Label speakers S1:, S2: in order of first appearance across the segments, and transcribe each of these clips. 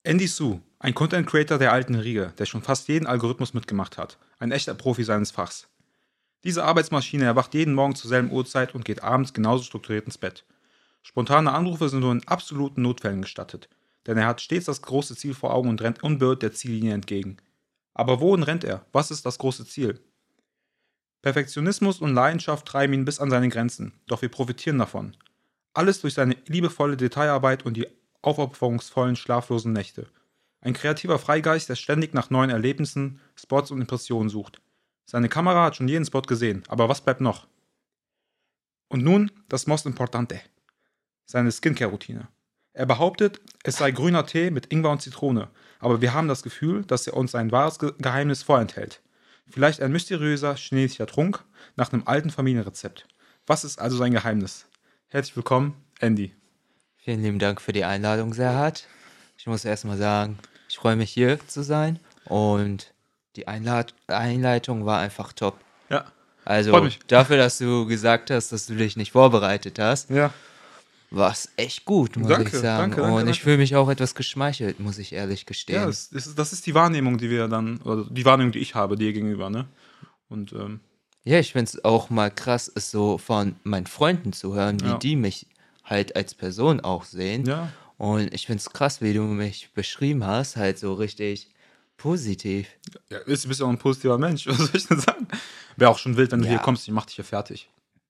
S1: Andy Su, ein Content Creator der alten Riege, der schon fast jeden Algorithmus mitgemacht hat. Ein echter Profi seines Fachs. Diese Arbeitsmaschine erwacht jeden Morgen zur selben Uhrzeit und geht abends genauso strukturiert ins Bett. Spontane Anrufe sind nur in absoluten Notfällen gestattet, denn er hat stets das große Ziel vor Augen und rennt unbeirrt der Ziellinie entgegen. Aber wohin rennt er? Was ist das große Ziel? Perfektionismus und Leidenschaft treiben ihn bis an seine Grenzen, doch wir profitieren davon. Alles durch seine liebevolle Detailarbeit und die aufopferungsvollen, schlaflosen Nächte. Ein kreativer Freigeist, der ständig nach neuen Erlebnissen, Spots und Impressionen sucht. Seine Kamera hat schon jeden Spot gesehen, aber was bleibt noch? Und nun das Most Importante. Seine Skincare-Routine. Er behauptet, es sei grüner Tee mit Ingwer und Zitrone, aber wir haben das Gefühl, dass er uns sein wahres Geheimnis vorenthält. Vielleicht ein mysteriöser chinesischer Trunk nach einem alten Familienrezept. Was ist also sein Geheimnis? Herzlich willkommen, Andy.
S2: Vielen lieben Dank für die Einladung, Serhat. Ich muss erstmal sagen, ich freue mich hier zu sein und die Einleitung war einfach top.
S1: Ja, freut
S2: Also
S1: mich.
S2: dafür, dass du gesagt hast, dass du dich nicht vorbereitet hast,
S1: Ja,
S2: war es echt gut, muss
S1: Danke,
S2: ich sagen.
S1: danke,
S2: Und
S1: danke.
S2: ich fühle mich auch etwas geschmeichelt, muss ich ehrlich gestehen.
S1: ja das ist die Wahrnehmung, die wir dann, oder die Wahrnehmung, die ich habe dir gegenüber, ne? Und,
S2: Ja, ich finde es auch mal krass, es so von meinen Freunden zu hören, wie
S1: Ja.
S2: die mich halt als Person auch sehen.
S1: Ja.
S2: Und ich finde es krass, wie du mich beschrieben hast, halt so richtig positiv.
S1: Ja, du bist ja auch ein positiver Mensch, was soll ich denn sagen? Wäre auch schon wild, wenn du
S2: Ja.
S1: hier kommst, ich mach dich hier fertig.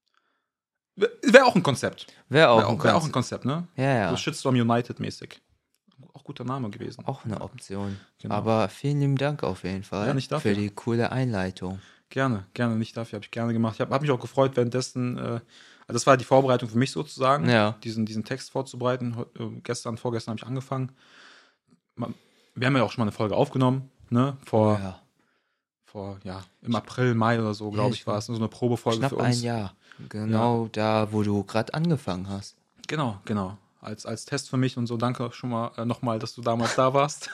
S1: Wäre auch ein Konzept.
S2: Wäre auch
S1: Wäre auch ein Konzept, ne?
S2: Ja, ja.
S1: So Shitstorm United-mäßig. Auch guter Name gewesen.
S2: Auch eine Option.
S1: Genau.
S2: Aber vielen lieben Dank auf jeden Fall
S1: Ja, nicht dafür.
S2: für die coole Einleitung.
S1: Gerne, nicht dafür, habe ich gerne gemacht. Ich hab mich auch gefreut, währenddessen, also das war die Vorbereitung für mich sozusagen,
S2: Ja.
S1: diesen Text vorzubereiten. Vorgestern habe ich angefangen. Wir haben ja auch schon mal eine Folge aufgenommen, ne? Im April, Mai oder so, glaube ich, war es. So eine Probefolge
S2: Knapp
S1: für uns.
S2: ein Jahr. Genau da, wo du gerade angefangen hast.
S1: Genau. Als Test für mich und so. Danke schon mal nochmal, dass du damals da warst.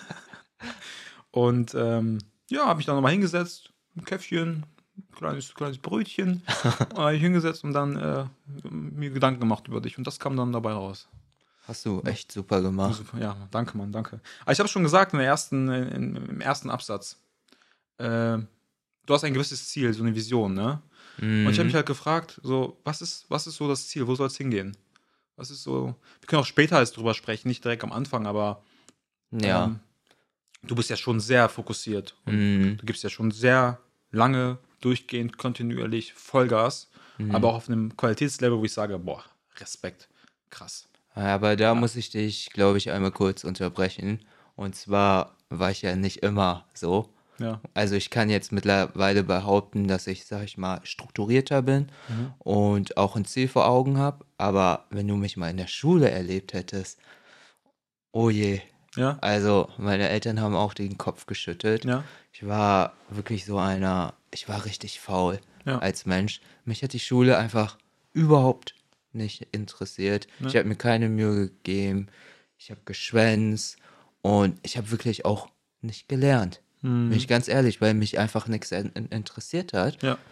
S1: Und habe mich dann nochmal hingesetzt, ein Käffchen, kleines Brötchen, habe ich hingesetzt und dann mir Gedanken gemacht über dich. Und das kam dann dabei raus.
S2: Hast du echt super gemacht.
S1: Super, ja, danke, Mann, danke. Aber ich habe schon gesagt im ersten Absatz, du hast ein gewisses Ziel, so eine Vision, ne? Und ich habe mich halt gefragt, so, was ist so das Ziel? Wo soll es hingehen? Was ist so, wir können auch später jetzt drüber sprechen, nicht direkt am Anfang, aber
S2: Ja.
S1: du bist ja schon sehr fokussiert. Und du gibst ja schon sehr lange, durchgehend, kontinuierlich Vollgas, aber auch auf einem Qualitätslevel, wo ich sage, boah, Respekt, krass.
S2: Aber da muss ich dich, glaube ich, einmal kurz unterbrechen. Und zwar war ich ja nicht immer so.
S1: Ja.
S2: Also ich kann jetzt mittlerweile behaupten, dass ich, sag ich mal, strukturierter bin und auch ein Ziel vor Augen habe. Aber wenn du mich mal in der Schule erlebt hättest, oh je.
S1: Ja.
S2: Also meine Eltern haben auch den Kopf geschüttelt.
S1: Ja.
S2: Ich war wirklich ich war richtig faul
S1: Ja.
S2: als Mensch. Mich hat die Schule einfach überhaupt nicht interessiert.
S1: Ja.
S2: Ich habe mir keine Mühe gegeben. Ich habe geschwänzt und ich habe wirklich auch nicht gelernt. Bin ich ganz ehrlich, weil mich einfach nichts interessiert hat.
S1: Ja.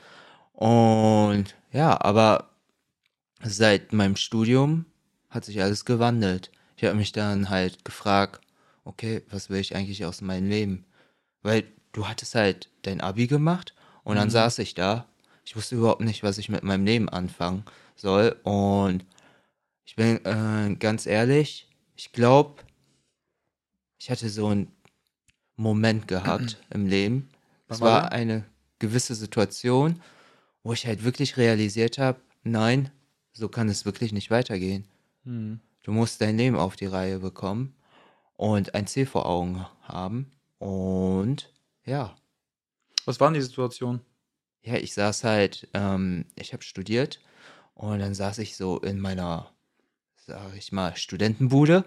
S2: Und ja, aber seit meinem Studium hat sich alles gewandelt. Ich habe mich dann halt gefragt, okay, was will ich eigentlich aus meinem Leben? Weil du hattest halt dein Abi gemacht und dann saß ich da. Ich wusste überhaupt nicht, was ich mit meinem Leben anfangen soll. Und ich bin ganz ehrlich, ich glaube, ich hatte so einen Moment gehabt im Leben. Es
S1: war
S2: war
S1: der?
S2: eine gewisse Situation, wo ich halt wirklich realisiert habe, nein, so kann es wirklich nicht weitergehen. Du musst dein Leben auf die Reihe bekommen und ein Ziel vor Augen haben. Und ja,
S1: Was war denn die Situation?
S2: ja, ich saß halt, ich habe studiert und dann saß ich so in meiner, sag ich mal, Studentenbude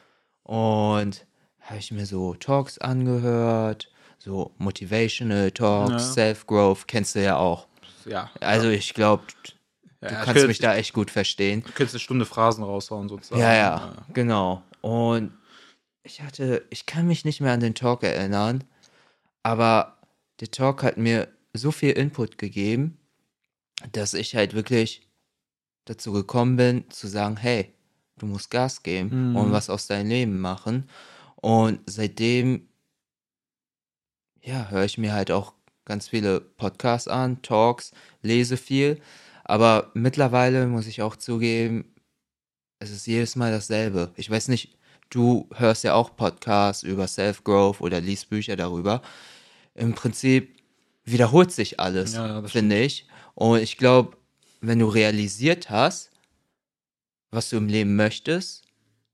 S2: und habe ich mir so Talks angehört, so Motivational Talks,
S1: Ja.
S2: Self-Growth, kennst du ja auch.
S1: Ja.
S2: Also ich glaube, du
S1: ich
S2: kannst
S1: könnte-
S2: mich da echt gut verstehen.
S1: Du könntest eine Stunde Phrasen raushauen, sozusagen.
S2: Ja, genau. Und ich kann mich nicht mehr an den Talk erinnern, aber der Talk hat mir so viel Input gegeben, dass ich halt wirklich dazu gekommen bin, zu sagen, hey, du musst Gas geben und was aus deinem Leben machen. Und seitdem, ja, höre ich mir halt auch ganz viele Podcasts an, Talks, lese viel. Aber mittlerweile muss ich auch zugeben, es ist jedes Mal dasselbe. Ich weiß nicht, du hörst ja auch Podcasts über Self-Growth oder liest Bücher darüber. Im Prinzip wiederholt sich alles,
S1: Ja, ja, das
S2: finde
S1: stimmt.
S2: ich. Und ich glaube, wenn du realisiert hast, was du im Leben möchtest,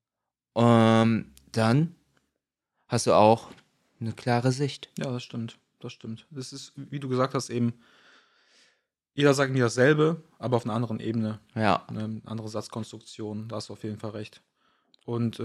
S2: dann hast du auch eine klare Sicht.
S1: Ja, das stimmt. Das stimmt. Das ist, wie du gesagt hast, eben, jeder sagt mir dasselbe, aber auf einer anderen Ebene.
S2: Ja,
S1: Eine andere Satzkonstruktion, da hast du auf jeden Fall recht. Und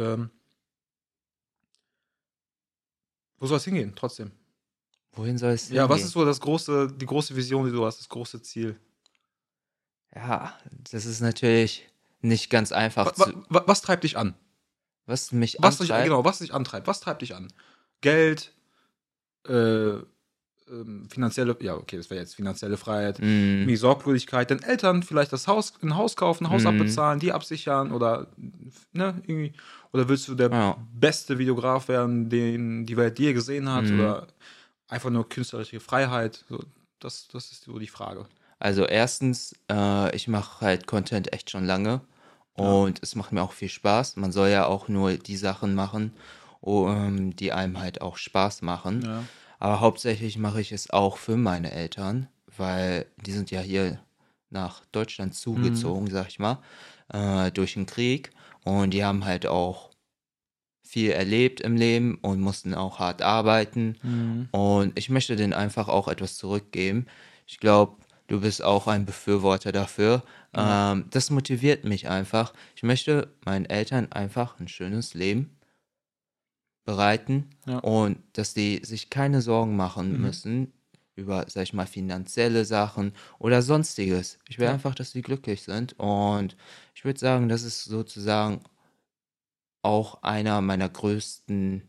S1: wo soll es hingehen, trotzdem?
S2: wohin soll es
S1: Ja, was ist
S2: hingehen?
S1: so die große Vision, die du hast, das große Ziel?
S2: Ja, das ist natürlich nicht ganz einfach
S1: Was, was treibt dich an?
S2: was mich
S1: Was dich,
S2: antreibt.
S1: genau, was dich antreibt? Was treibt dich an? Geld, äh, finanzielle, ja, okay, das wäre jetzt finanzielle Freiheit,
S2: Mm,
S1: irgendwie Sorglosigkeit, den Eltern vielleicht ein Haus kaufen, ein Haus
S2: mm,
S1: abbezahlen, die absichern oder, ne, irgendwie, oder willst du der
S2: ja,
S1: beste Videograf werden, den die Welt je gesehen hat
S2: mm.
S1: oder einfach nur künstlerische Freiheit? So, das ist so die Frage.
S2: Also erstens, ich mache halt Content echt schon lange
S1: Ja,
S2: und es macht mir auch viel Spaß. Man soll ja auch nur die Sachen machen, die einem halt auch Spaß machen.
S1: ja.
S2: Aber hauptsächlich mache ich es auch für meine Eltern, weil die sind ja hier nach Deutschland
S1: Mhm.
S2: zugezogen, sag ich mal, durch den Krieg. Und die haben halt auch viel erlebt im Leben und mussten auch hart arbeiten.
S1: Mhm.
S2: Und ich möchte denen einfach auch etwas zurückgeben. Ich glaube, du bist auch ein Befürworter dafür.
S1: Ja,
S2: Das motiviert mich einfach. Ich möchte meinen Eltern einfach ein schönes Leben bereiten
S1: ja.
S2: und dass die sich keine Sorgen machen
S1: Mhm.
S2: müssen über, sag ich mal, finanzielle Sachen oder sonstiges. Ich will
S1: Ja.
S2: einfach, dass sie glücklich sind und ich würde sagen, das ist sozusagen auch einer meiner größten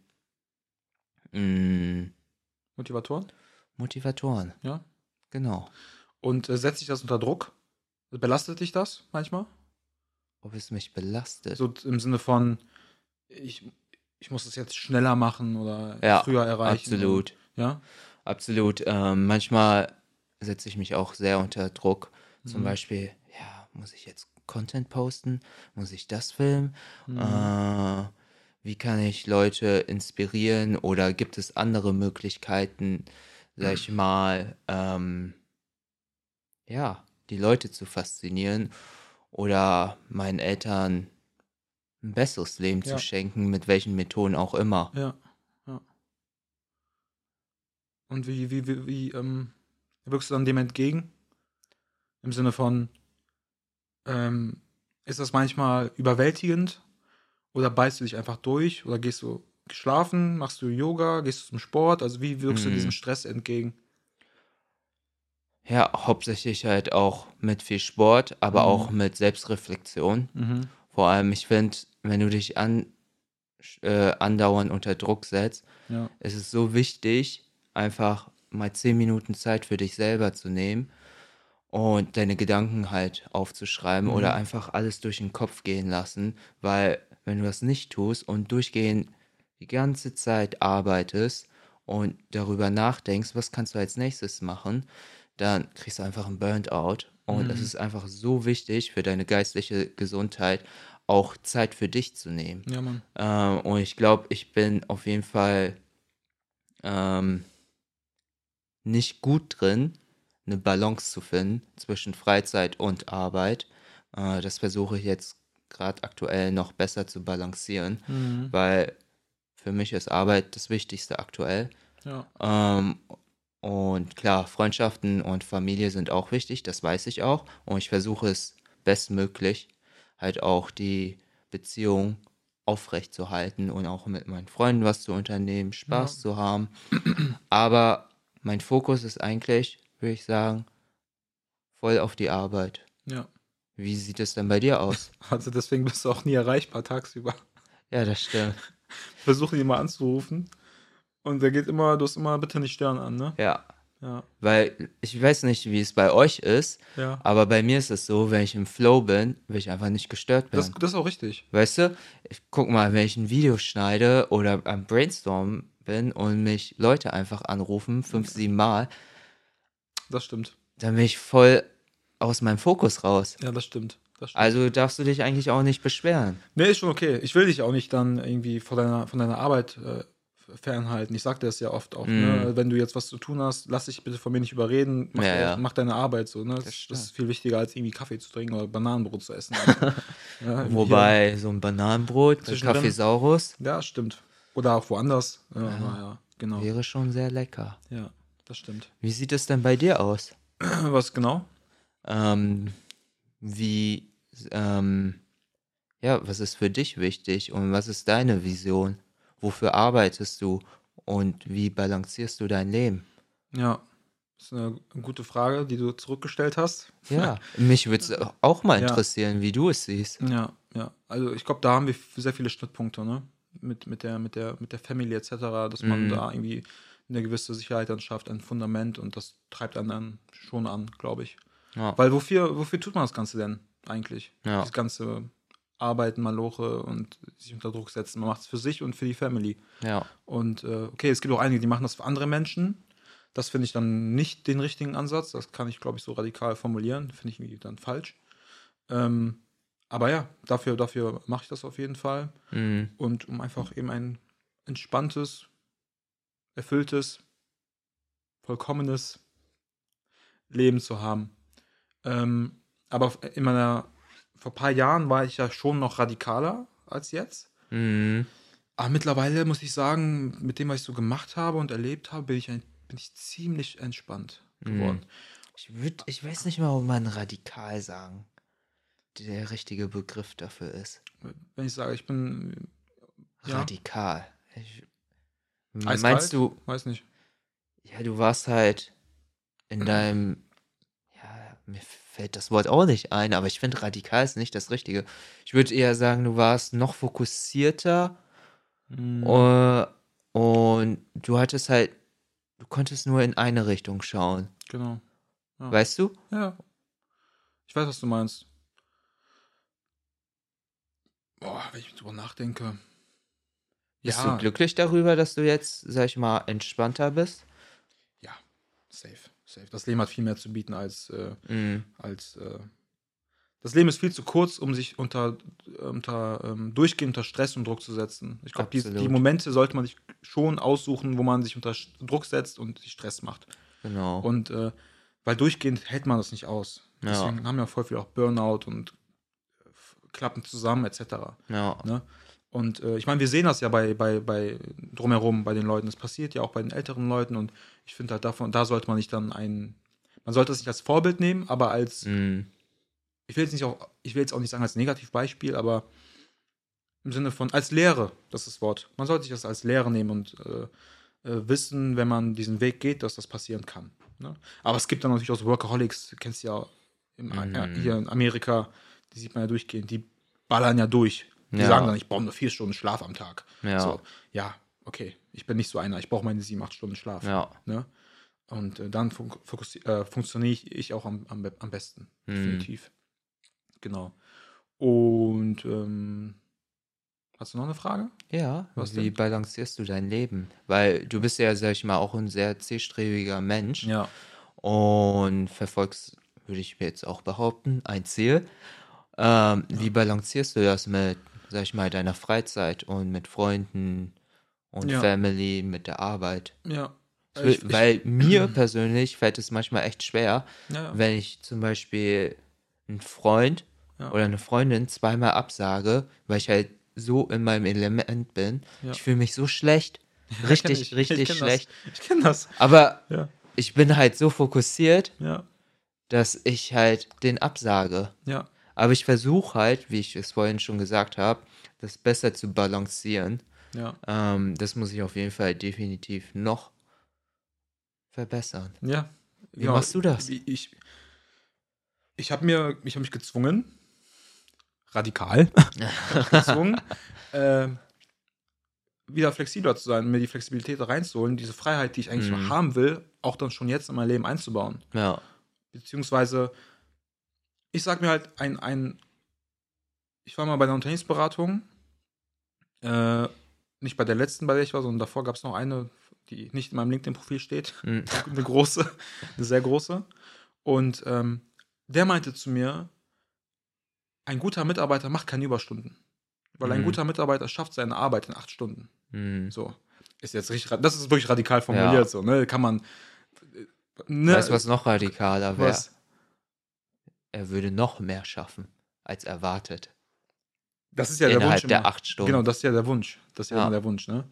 S2: mm,
S1: Motivatoren?
S2: Motivatoren.
S1: Ja.
S2: Genau.
S1: Und setzt dich das unter Druck? Belastet dich das manchmal?
S2: Ob es mich belastet.
S1: So im Sinne von, ich, ich muss es jetzt schneller machen oder
S2: Ja,
S1: früher erreichen oder,
S2: absolut.
S1: ja?
S2: Absolut. Manchmal setze ich mich auch sehr unter Druck. Zum
S1: Mhm.
S2: Beispiel, ja, muss ich jetzt Content posten? Muss ich das filmen?
S1: Mhm.
S2: Äh, wie kann ich Leute inspirieren? Oder gibt es andere Möglichkeiten, sag ich mal, ja, die Leute zu faszinieren oder meinen Eltern ein besseres Leben zu
S1: Ja,
S2: schenken, mit welchen Methoden auch immer.
S1: ja, ja. Und wie wirkst du dann dem entgegen? Im Sinne von, ähm, ist das manchmal überwältigend oder beißt du dich einfach durch oder gehst du schlafen, machst du Yoga, gehst du zum Sport? Also wie wirkst du diesem
S2: Mm.
S1: Stress entgegen?
S2: Ja, hauptsächlich halt auch mit viel Sport, aber auch
S1: Mhm.
S2: mit Selbstreflexion.
S1: Mhm.
S2: Vor allem, ich finde, wenn du dich andauernd unter Druck setzt,
S1: Ja.
S2: ist es so wichtig, einfach mal 10 Minuten Zeit für dich selber zu nehmen und deine Gedanken halt aufzuschreiben oder
S1: Mhm.
S2: einfach alles durch den Kopf gehen lassen, weil wenn du das nicht tust und durchgehend die ganze Zeit arbeitest und darüber nachdenkst, was kannst du als nächstes machen, dann kriegst du einfach einen Burnout und es
S1: Mhm.
S2: ist einfach so wichtig für deine geistliche Gesundheit, auch Zeit für dich zu nehmen.
S1: Ja, Mann.
S2: Und ich glaube, ich bin auf jeden Fall ähm, nicht gut drin, eine Balance zu finden zwischen Freizeit und Arbeit. Das versuche ich jetzt gerade aktuell noch besser zu balancieren,
S1: Mhm.
S2: weil für mich ist Arbeit das Wichtigste aktuell.
S1: Ja.
S2: Ähm, und klar, Freundschaften und Familie sind auch wichtig, das weiß ich auch. Und ich versuche es bestmöglich, halt auch die Beziehung aufrechtzuerhalten und auch mit meinen Freunden was zu unternehmen,
S1: Ja.
S2: Spaß zu haben. Aber mein Fokus ist eigentlich, würde ich sagen, voll auf die Arbeit.
S1: Ja.
S2: Wie sieht es denn bei dir aus?
S1: Also deswegen bist du auch nie erreichbar tagsüber.
S2: Ja, das stimmt.
S1: Versuche ihn mal anzurufen und der geht immer, du hast immer bitte nicht stören an, ne?
S2: Ja,
S1: Ja.
S2: Weil ich weiß nicht, wie es bei euch ist,
S1: Ja.
S2: aber bei mir ist es so, wenn ich im Flow bin, will ich einfach nicht gestört werden.
S1: Das ist auch richtig.
S2: Weißt du, guck mal, wenn ich ein Video schneide oder am Brainstorm bin und mich Leute einfach anrufen, 5, 7 Mal,
S1: Das stimmt.
S2: dann bin ich voll aus meinem Fokus raus.
S1: Ja, das stimmt. Das stimmt.
S2: Also darfst du dich eigentlich auch nicht beschweren.
S1: Nee, ist schon okay. Ich will dich auch nicht dann irgendwie von deiner Arbeit fernhalten. Ich sag dir das ja oft auch, ne? Wenn du jetzt was zu tun hast, lass dich bitte von mir nicht überreden.
S2: Ja.
S1: Mach deine Arbeit so, ne? Das
S2: stimmt.
S1: ist viel wichtiger, als irgendwie Kaffee zu trinken oder Bananenbrot zu essen. Ja,
S2: Wobei so ein Bananenbrot mit
S1: Zwischendrin.
S2: Kaffeesaurus
S1: ja, stimmt. Oder auch woanders. Ja, genau.
S2: wäre schon sehr lecker.
S1: Ja, das stimmt.
S2: Wie sieht es denn bei dir aus?
S1: Was genau?
S2: Wie, was ist für dich wichtig und was ist deine Vision? Wofür arbeitest du und wie balancierst du dein Leben?
S1: Ja, das ist eine gute Frage, die du zurückgestellt hast.
S2: Ja, mich würde es auch mal
S1: Ja.
S2: interessieren, wie du es siehst.
S1: Ja. Also ich glaube, da haben wir sehr viele Schnittpunkte, ne? Mit der Family etc., dass man da irgendwie eine gewisse Sicherheit dann schafft, ein Fundament und das treibt einen dann schon an, glaube ich.
S2: Ja.
S1: Weil wofür tut man das Ganze denn eigentlich?
S2: Ja.
S1: Das ganze Arbeiten, Maloche und sich unter Druck setzen. Man macht es für sich und für die Family.
S2: Ja,
S1: Und okay, es gibt auch einige, die machen das für andere Menschen. Das finde ich dann nicht den richtigen Ansatz. Das kann ich, glaube ich, so radikal formulieren. Finde ich irgendwie dann falsch. Aber ja, dafür mache ich das auf jeden Fall. Und um einfach eben ein entspanntes, erfülltes, vollkommenes Leben zu haben. Aber vor ein paar Jahren war ich ja schon noch radikaler als jetzt. Aber mittlerweile muss ich sagen, mit dem, was ich so gemacht habe und erlebt habe, bin ich ziemlich entspannt geworden.
S2: ich weiß nicht mal, ob man radikal sagen der richtige Begriff dafür ist.
S1: Wenn ich sage, ich bin ja,
S2: Radikal.
S1: eiskalt,
S2: Meinst du,
S1: weiß nicht.
S2: ja, du warst halt in deinem, ja, mir fällt das Wort auch nicht ein, aber ich finde radikal ist nicht das Richtige. Ich würde eher sagen, du warst noch fokussierter und du hattest halt, du konntest nur in eine Richtung schauen.
S1: Genau. Ja.
S2: Weißt du?
S1: Ja. Ich weiß, was du meinst. Boah, wenn ich drüber nachdenke.
S2: Bist du glücklich darüber, dass du jetzt, sag ich mal, entspannter bist?
S1: Ja, safe. Das Leben hat viel mehr zu bieten als das Leben ist viel zu kurz, um sich durchgehend unter Stress und Druck zu setzen. Ich glaube, die
S2: Absolut.
S1: Momente sollte man sich schon aussuchen, wo man sich unter Druck setzt und sich Stress macht.
S2: Genau.
S1: Und weil durchgehend hält man das nicht aus.
S2: Ja.
S1: Deswegen haben ja voll viel auch Burnout und klappen zusammen etc.
S2: Ja.
S1: Ne? Und ich meine, wir sehen das ja bei drumherum bei den Leuten. Das passiert ja auch bei den älteren Leuten und ich finde halt da sollte man nicht dann man sollte es nicht als Vorbild nehmen, aber als ich will jetzt auch nicht sagen als Negativbeispiel, aber im Sinne von als Lehre, das ist das Wort. Man sollte sich das als Lehre nehmen und wissen, wenn man diesen Weg geht, dass das passieren kann. Ne? Aber es gibt dann natürlich auch so Workaholics, kennst du ja hier in Amerika, die sieht man ja durchgehend, die ballern ja durch. Die sagen dann, ich brauche nur 4 Stunden Schlaf am Tag.
S2: Ja.
S1: So, ja, okay, ich bin nicht so einer, ich brauche meine 7, 8 Stunden Schlaf.
S2: Ja.
S1: Ne? Und dann funktioniere ich auch am besten. Definitiv. Genau. Und hast du noch eine Frage?
S2: Ja,
S1: Was
S2: wie
S1: denn?
S2: balancierst du dein Leben? Weil du bist ja, sag ich mal, auch ein sehr zielstrebiger Mensch
S1: Ja.
S2: und verfolgst, würde ich mir jetzt auch behaupten, ein Ziel. Wie balancierst du das mit, sag ich mal, deiner Freizeit und mit Freunden und
S1: Ja.
S2: Family, mit der Arbeit?
S1: Ja.
S2: Weil mir persönlich fällt es manchmal echt schwer,
S1: Ja.
S2: wenn ich zum Beispiel einen Freund oder eine Freundin zweimal absage, weil ich halt so in meinem Element bin.
S1: Ja.
S2: Ich fühle mich so schlecht. Richtig schlecht.
S1: Ich kenne das.
S2: Aber
S1: Ja.
S2: ich bin halt so fokussiert,
S1: Ja.
S2: dass ich halt den absage.
S1: Ja.
S2: Aber ich versuche halt, wie ich es vorhin schon gesagt habe, das besser zu balancieren.
S1: Ja.
S2: Das muss ich auf jeden Fall definitiv noch verbessern.
S1: Ja.
S2: Wie machst du das?
S1: Ich habe mich gezwungen, radikal gezwungen, wieder flexibler zu sein, mir die Flexibilität reinzuholen, diese Freiheit, die ich eigentlich haben will, auch dann schon jetzt in mein Leben einzubauen.
S2: Ja.
S1: Beziehungsweise, ich sag mir halt, ich war mal bei einer Unternehmensberatung, nicht bei der letzten, bei der ich war, sondern davor gab es noch eine, die nicht in meinem LinkedIn-Profil steht.
S2: Mhm.
S1: Eine sehr große. Und der meinte zu mir, ein guter Mitarbeiter macht keine Überstunden. Weil ein guter Mitarbeiter schafft seine Arbeit in 8 Stunden. So. Ist jetzt richtig, das ist wirklich radikal formuliert,
S2: Ja.
S1: so, ne? Kann man. Ne,
S2: Weißt du, was noch radikaler wäre?
S1: was?
S2: Er würde noch mehr schaffen, als erwartet.
S1: Das ist ja der Wunsch.
S2: Innerhalb der
S1: immer.
S2: 8 Stunden.
S1: Genau, das ist ja der Wunsch. Das ist ja
S2: Ja.
S1: immer der Wunsch, ne?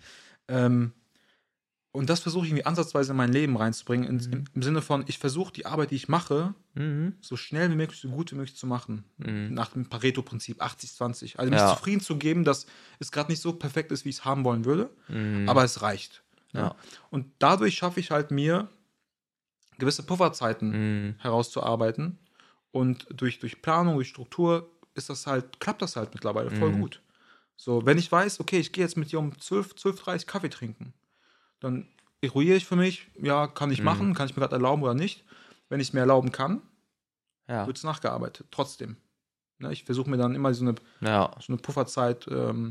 S1: Und das versuche ich irgendwie ansatzweise in mein Leben reinzubringen, im Sinne von, ich versuche die Arbeit, die ich mache, so schnell wie möglich, so gut wie möglich zu machen. Nach dem Pareto-Prinzip 80-20. Also mich
S2: Ja.
S1: zufrieden zu geben, dass es gerade nicht so perfekt ist, wie ich es haben wollen würde, aber es reicht. Ne?
S2: Ja.
S1: Und dadurch schaffe ich halt mir, gewisse Pufferzeiten herauszuarbeiten. Und durch Planung, durch Struktur klappt das halt mittlerweile voll gut. So, wenn ich weiß, okay, ich gehe jetzt mit dir um 12:30 Kaffee trinken, dann eruiere ich für mich, ja, kann ich machen, kann ich mir gerade erlauben oder nicht. Wenn ich es mir erlauben kann,
S2: Ja.
S1: wird es nachgearbeitet, trotzdem. Ne, ich versuche mir dann immer so eine Pufferzeit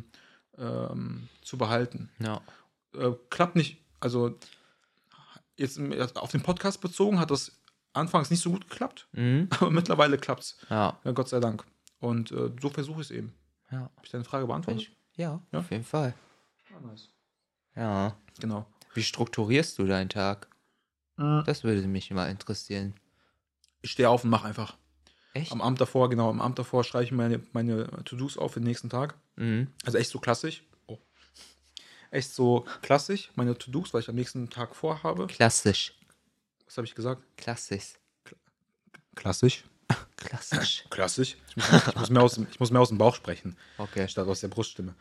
S1: zu behalten.
S2: Ja.
S1: Klappt nicht, also jetzt auf den Podcast bezogen hat das anfangs nicht so gut geklappt, aber mittlerweile klappt es,
S2: Ja.
S1: Gott sei Dank. Und so versuche ich es eben.
S2: Ja.
S1: Habe ich deine Frage beantwortet?
S2: Ja,
S1: Ja?
S2: auf jeden Fall.
S1: Ah, nice.
S2: Ja.
S1: Genau.
S2: Wie strukturierst du deinen Tag? Das würde mich mal interessieren.
S1: Ich stehe auf und mache einfach.
S2: Echt?
S1: Am Abend davor schreibe ich meine To-Dos auf für den nächsten Tag. Also echt so klassisch. Echt so klassisch, meine To-Dos, was ich am nächsten Tag vorhabe.
S2: Klassisch.
S1: Was habe ich gesagt?
S2: Klassisch.
S1: Klassisch.
S2: Klassisch.
S1: Klassisch. Ich muss mehr aus dem Bauch sprechen,
S2: Okay.
S1: statt aus der Bruststimme.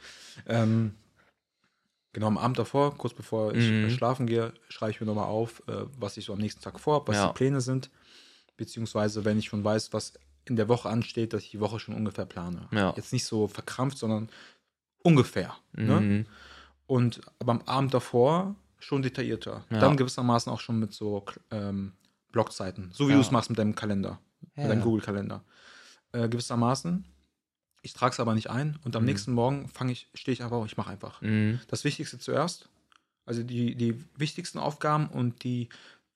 S1: Genau, am Abend davor, kurz bevor ich schlafen gehe, schreibe ich mir nochmal auf, was ich so am nächsten Tag vorhabe, was die Pläne sind. Beziehungsweise, wenn ich schon weiß, was in der Woche ansteht, dass ich die Woche schon ungefähr plane.
S2: Ja.
S1: Jetzt nicht so verkrampft, sondern ungefähr. Ne? Aber am Abend davor schon detaillierter.
S2: Ja.
S1: Dann gewissermaßen auch schon mit so Blockzeiten. So wie du es machst mit deinem Kalender. Mit deinem Google-Kalender. Gewissermaßen. Ich trage es aber nicht ein. Und am nächsten Morgen stehe ich einfach auf, ich mache einfach. Das Wichtigste zuerst. Also die wichtigsten Aufgaben und die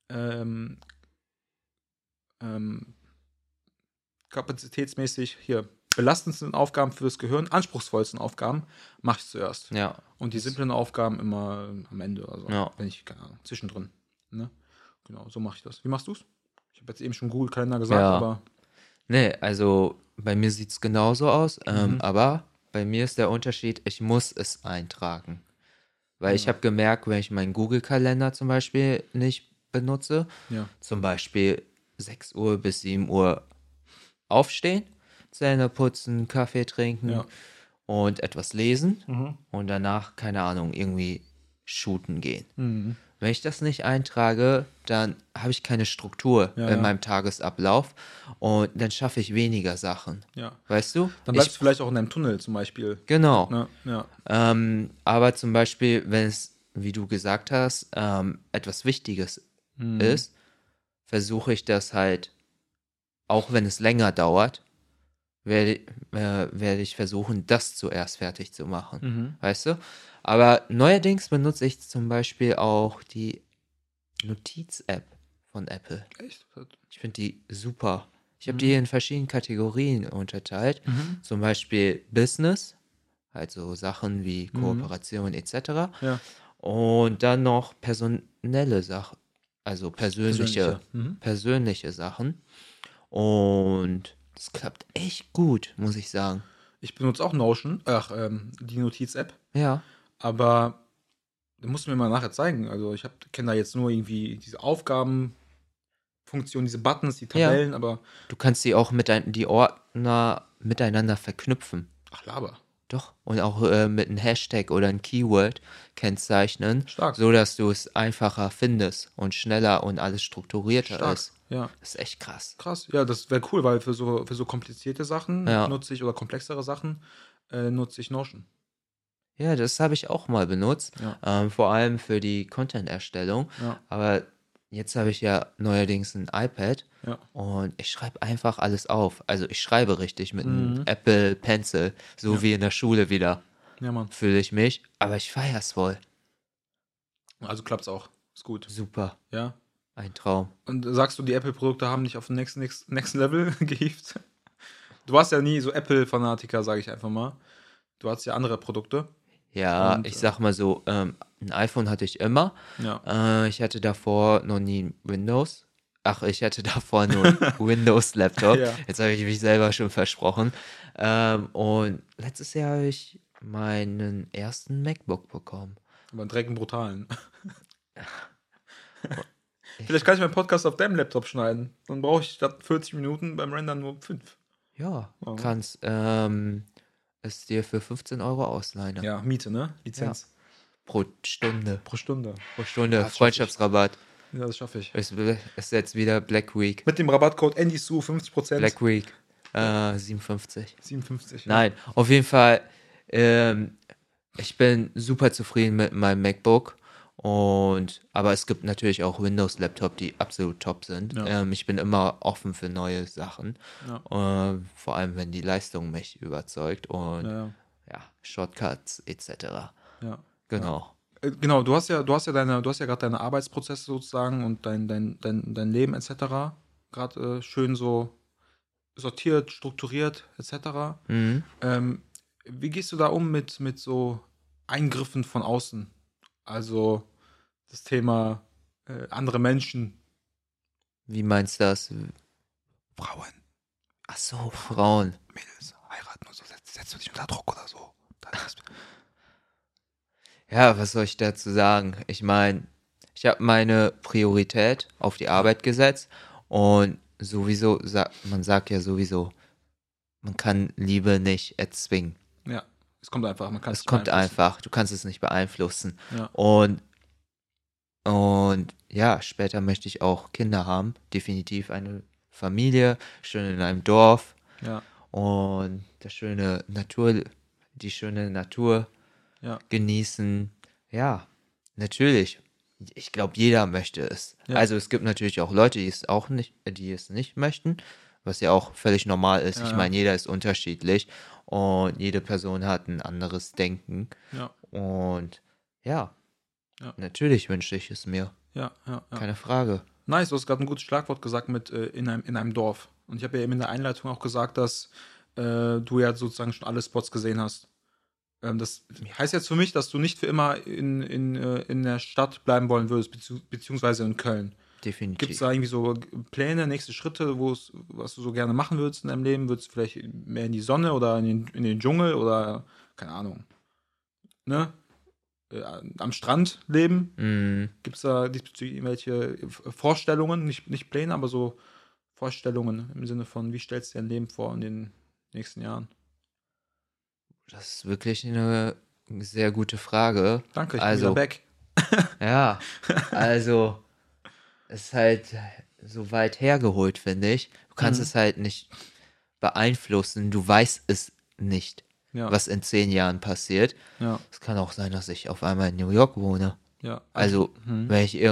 S1: kapazitätsmäßig belastendsten Aufgaben für das Gehirn, anspruchsvollsten Aufgaben, mache ich zuerst.
S2: Ja.
S1: Und die simplen Aufgaben immer am Ende oder so.
S2: Ja.
S1: Wenn ich, keine Ahnung, zwischendrin. Ne? Genau, so mache ich das. Wie machst du's? Ich habe jetzt eben schon Google-Kalender gesagt,
S2: Ja.
S1: aber.
S2: Nee, also bei mir sieht es genauso aus, aber bei mir ist der Unterschied, ich muss es eintragen. Weil ich habe gemerkt, wenn ich meinen Google-Kalender zum Beispiel nicht benutze,
S1: Ja.
S2: zum Beispiel 6 Uhr bis 7 Uhr aufstehen, Zähne putzen, Kaffee trinken
S1: Ja.
S2: und etwas lesen und danach, keine Ahnung, irgendwie shooten gehen. Wenn ich das nicht eintrage, dann habe ich keine Struktur in meinem Tagesablauf und dann schaffe ich weniger Sachen.
S1: Ja.
S2: Weißt du?
S1: Dann bleibst du vielleicht auch in deinem Tunnel zum Beispiel.
S2: Genau.
S1: Ne? Ja.
S2: Aber zum Beispiel, wenn es, wie du gesagt hast, etwas Wichtiges ist, versuche ich das halt, auch wenn es länger dauert, werde ich versuchen, das zuerst fertig zu machen. Weißt du? Aber neuerdings benutze ich zum Beispiel auch die Notiz-App von Apple.
S1: Echt?
S2: Ich finde die super. Ich habe die in verschiedenen Kategorien unterteilt. Zum Beispiel Business, also Sachen wie Kooperation etc.
S1: Ja.
S2: Und dann noch personelle Sachen, also persönliche Sachen. Und das klappt echt gut, muss ich sagen.
S1: Ich benutze auch Notion, die Notiz-App,
S2: Ja.
S1: aber du musst mir mal nachher zeigen. Also ich kenne da jetzt nur irgendwie diese Aufgabenfunktion, diese Buttons, die Tabellen, aber
S2: Du kannst die auch die Ordner miteinander verknüpfen.
S1: ach, Laber.
S2: Doch. Und auch mit einem Hashtag oder einem Keyword kennzeichnen.
S1: Stark.
S2: So dass du es einfacher findest und schneller und alles strukturierter
S1: Stark.
S2: ist.
S1: Ja.
S2: Das ist echt krass.
S1: Krass. Ja, das wäre cool, weil für so komplizierte Sachen
S2: Ja.
S1: nutze ich oder komplexere Sachen nutze ich Notion.
S2: Ja, das habe ich auch mal benutzt,
S1: Ja.
S2: vor allem für die Content-Erstellung.
S1: Ja.
S2: Aber jetzt habe ich ja neuerdings ein iPad
S1: Ja.
S2: und ich schreibe einfach alles auf. Also ich schreibe richtig mit einem
S1: Mhm.
S2: Apple Pencil, so
S1: Ja.
S2: wie in der Schule wieder,
S1: Ja, Mann.
S2: fühle ich mich. Aber ich feiere es voll.
S1: Also klappt's auch. Ist gut.
S2: Super,
S1: Ja.
S2: ein Traum.
S1: Und sagst du, die Apple-Produkte haben dich auf den nächsten Level gehievt? Du warst ja nie so Apple-Fanatiker, sage ich einfach mal. Du hattest ja andere Produkte.
S2: Ja,
S1: Und
S2: ich sag mal so, ein iPhone hatte ich immer.
S1: ja.
S2: Ich hatte davor noch nie ein Windows. Ach, ich hatte davor nur einen Windows-Laptop.
S1: Ja.
S2: Jetzt habe ich mich selber schon versprochen. Und letztes Jahr habe ich meinen ersten MacBook bekommen.
S1: Aber einen Drecken brutalen.
S2: Ich,
S1: Vielleicht kann ich meinen Podcast auf deinem Laptop schneiden. Dann brauche ich statt 40 Minuten beim Rendern nur 5.
S2: ja,
S1: Ja.
S2: kannst es dir für 15 Euro ausleihen.
S1: Ja, Miete, ne? Lizenz.
S2: Pro Stunde.
S1: Pro Stunde.
S2: Pro Stunde.
S1: Ja, das
S2: Freundschaftsrabatt.
S1: Ja, das schaffe ich.
S2: Es ist jetzt wieder Black Week.
S1: Mit dem Rabattcode AndySue 50%.
S2: Black Week. 57.
S1: 57. Ja.
S2: Nein, auf jeden Fall, ich bin super zufrieden mit meinem MacBook. Aber es gibt natürlich auch Windows-Laptop, die absolut top sind.
S1: Ja.
S2: Ich bin immer offen für neue Sachen.
S1: Ja.
S2: Vor allem, wenn die Leistung mich überzeugt und
S1: Ja.
S2: Shortcuts etc.
S1: Ja.
S2: Genau.
S1: Genau, du hast ja gerade deine Arbeitsprozesse sozusagen und dein Leben etc. gerade schön so sortiert, strukturiert etc.
S2: Mhm.
S1: Wie gehst du da um mit so Eingriffen von außen? Also das Thema andere Menschen,
S2: Wie meinst du das?
S1: Frauen,
S2: Ach so, Frauen.
S1: Mädels, heiraten und so, setzt du dich unter Druck oder so?
S2: Ja, was soll ich dazu sagen? Ich meine, ich habe meine Priorität auf die Arbeit gesetzt und sowieso, man sagt ja sowieso, man kann Liebe nicht erzwingen.
S1: Ja, es kommt einfach, man kann es
S2: Es
S1: nicht
S2: kommt
S1: beeinflussen.
S2: einfach, du kannst es nicht beeinflussen.
S1: Ja.
S2: Und ja, später möchte ich auch Kinder haben, definitiv eine Familie, schön in einem Dorf
S1: Ja,
S2: und die schöne Natur
S1: ja,
S2: genießen. Ja, natürlich. Ich glaube, jeder möchte es.
S1: Ja.
S2: Also es gibt natürlich auch Leute, die es nicht möchten, was ja auch völlig normal ist.
S1: Ja,
S2: Ich
S1: ja.
S2: meine, jeder ist unterschiedlich und jede Person hat ein anderes Denken.
S1: ja,
S2: Und ja,
S1: Ja.
S2: natürlich wünsche ich es mir.
S1: ja, ja.
S2: Keine Frage.
S1: Nice, du hast gerade ein gutes Schlagwort gesagt mit in einem Dorf. Und ich habe ja eben in der Einleitung auch gesagt, dass du ja sozusagen schon alle Spots gesehen hast. Das heißt jetzt für mich, dass du nicht für immer in der Stadt bleiben wollen würdest, beziehungsweise in Köln. Gibt es
S2: Definitiv.
S1: da irgendwie so Pläne, nächste Schritte, was du so gerne machen würdest in deinem Leben? Würdest du vielleicht mehr in die Sonne oder in den Dschungel oder, keine Ahnung, ne? Am Strand leben?
S2: Mm,
S1: Gibt es da diesbezüglich irgendwelche Vorstellungen, nicht Pläne, aber so Vorstellungen im Sinne von, wie stellst du dir dein Leben vor in den nächsten Jahren?
S2: Das ist wirklich eine sehr gute Frage.
S1: Danke, ich bin
S2: Also,
S1: wieder back.
S2: ja, also, es ist halt so weit hergeholt, finde ich. Du kannst
S1: Mhm.
S2: es halt nicht beeinflussen. Du weißt es nicht,
S1: Ja,
S2: was in 10 Jahren passiert.
S1: ja,
S2: Es kann auch sein, dass ich auf einmal in New York wohne.
S1: ja.
S2: Also, wenn ich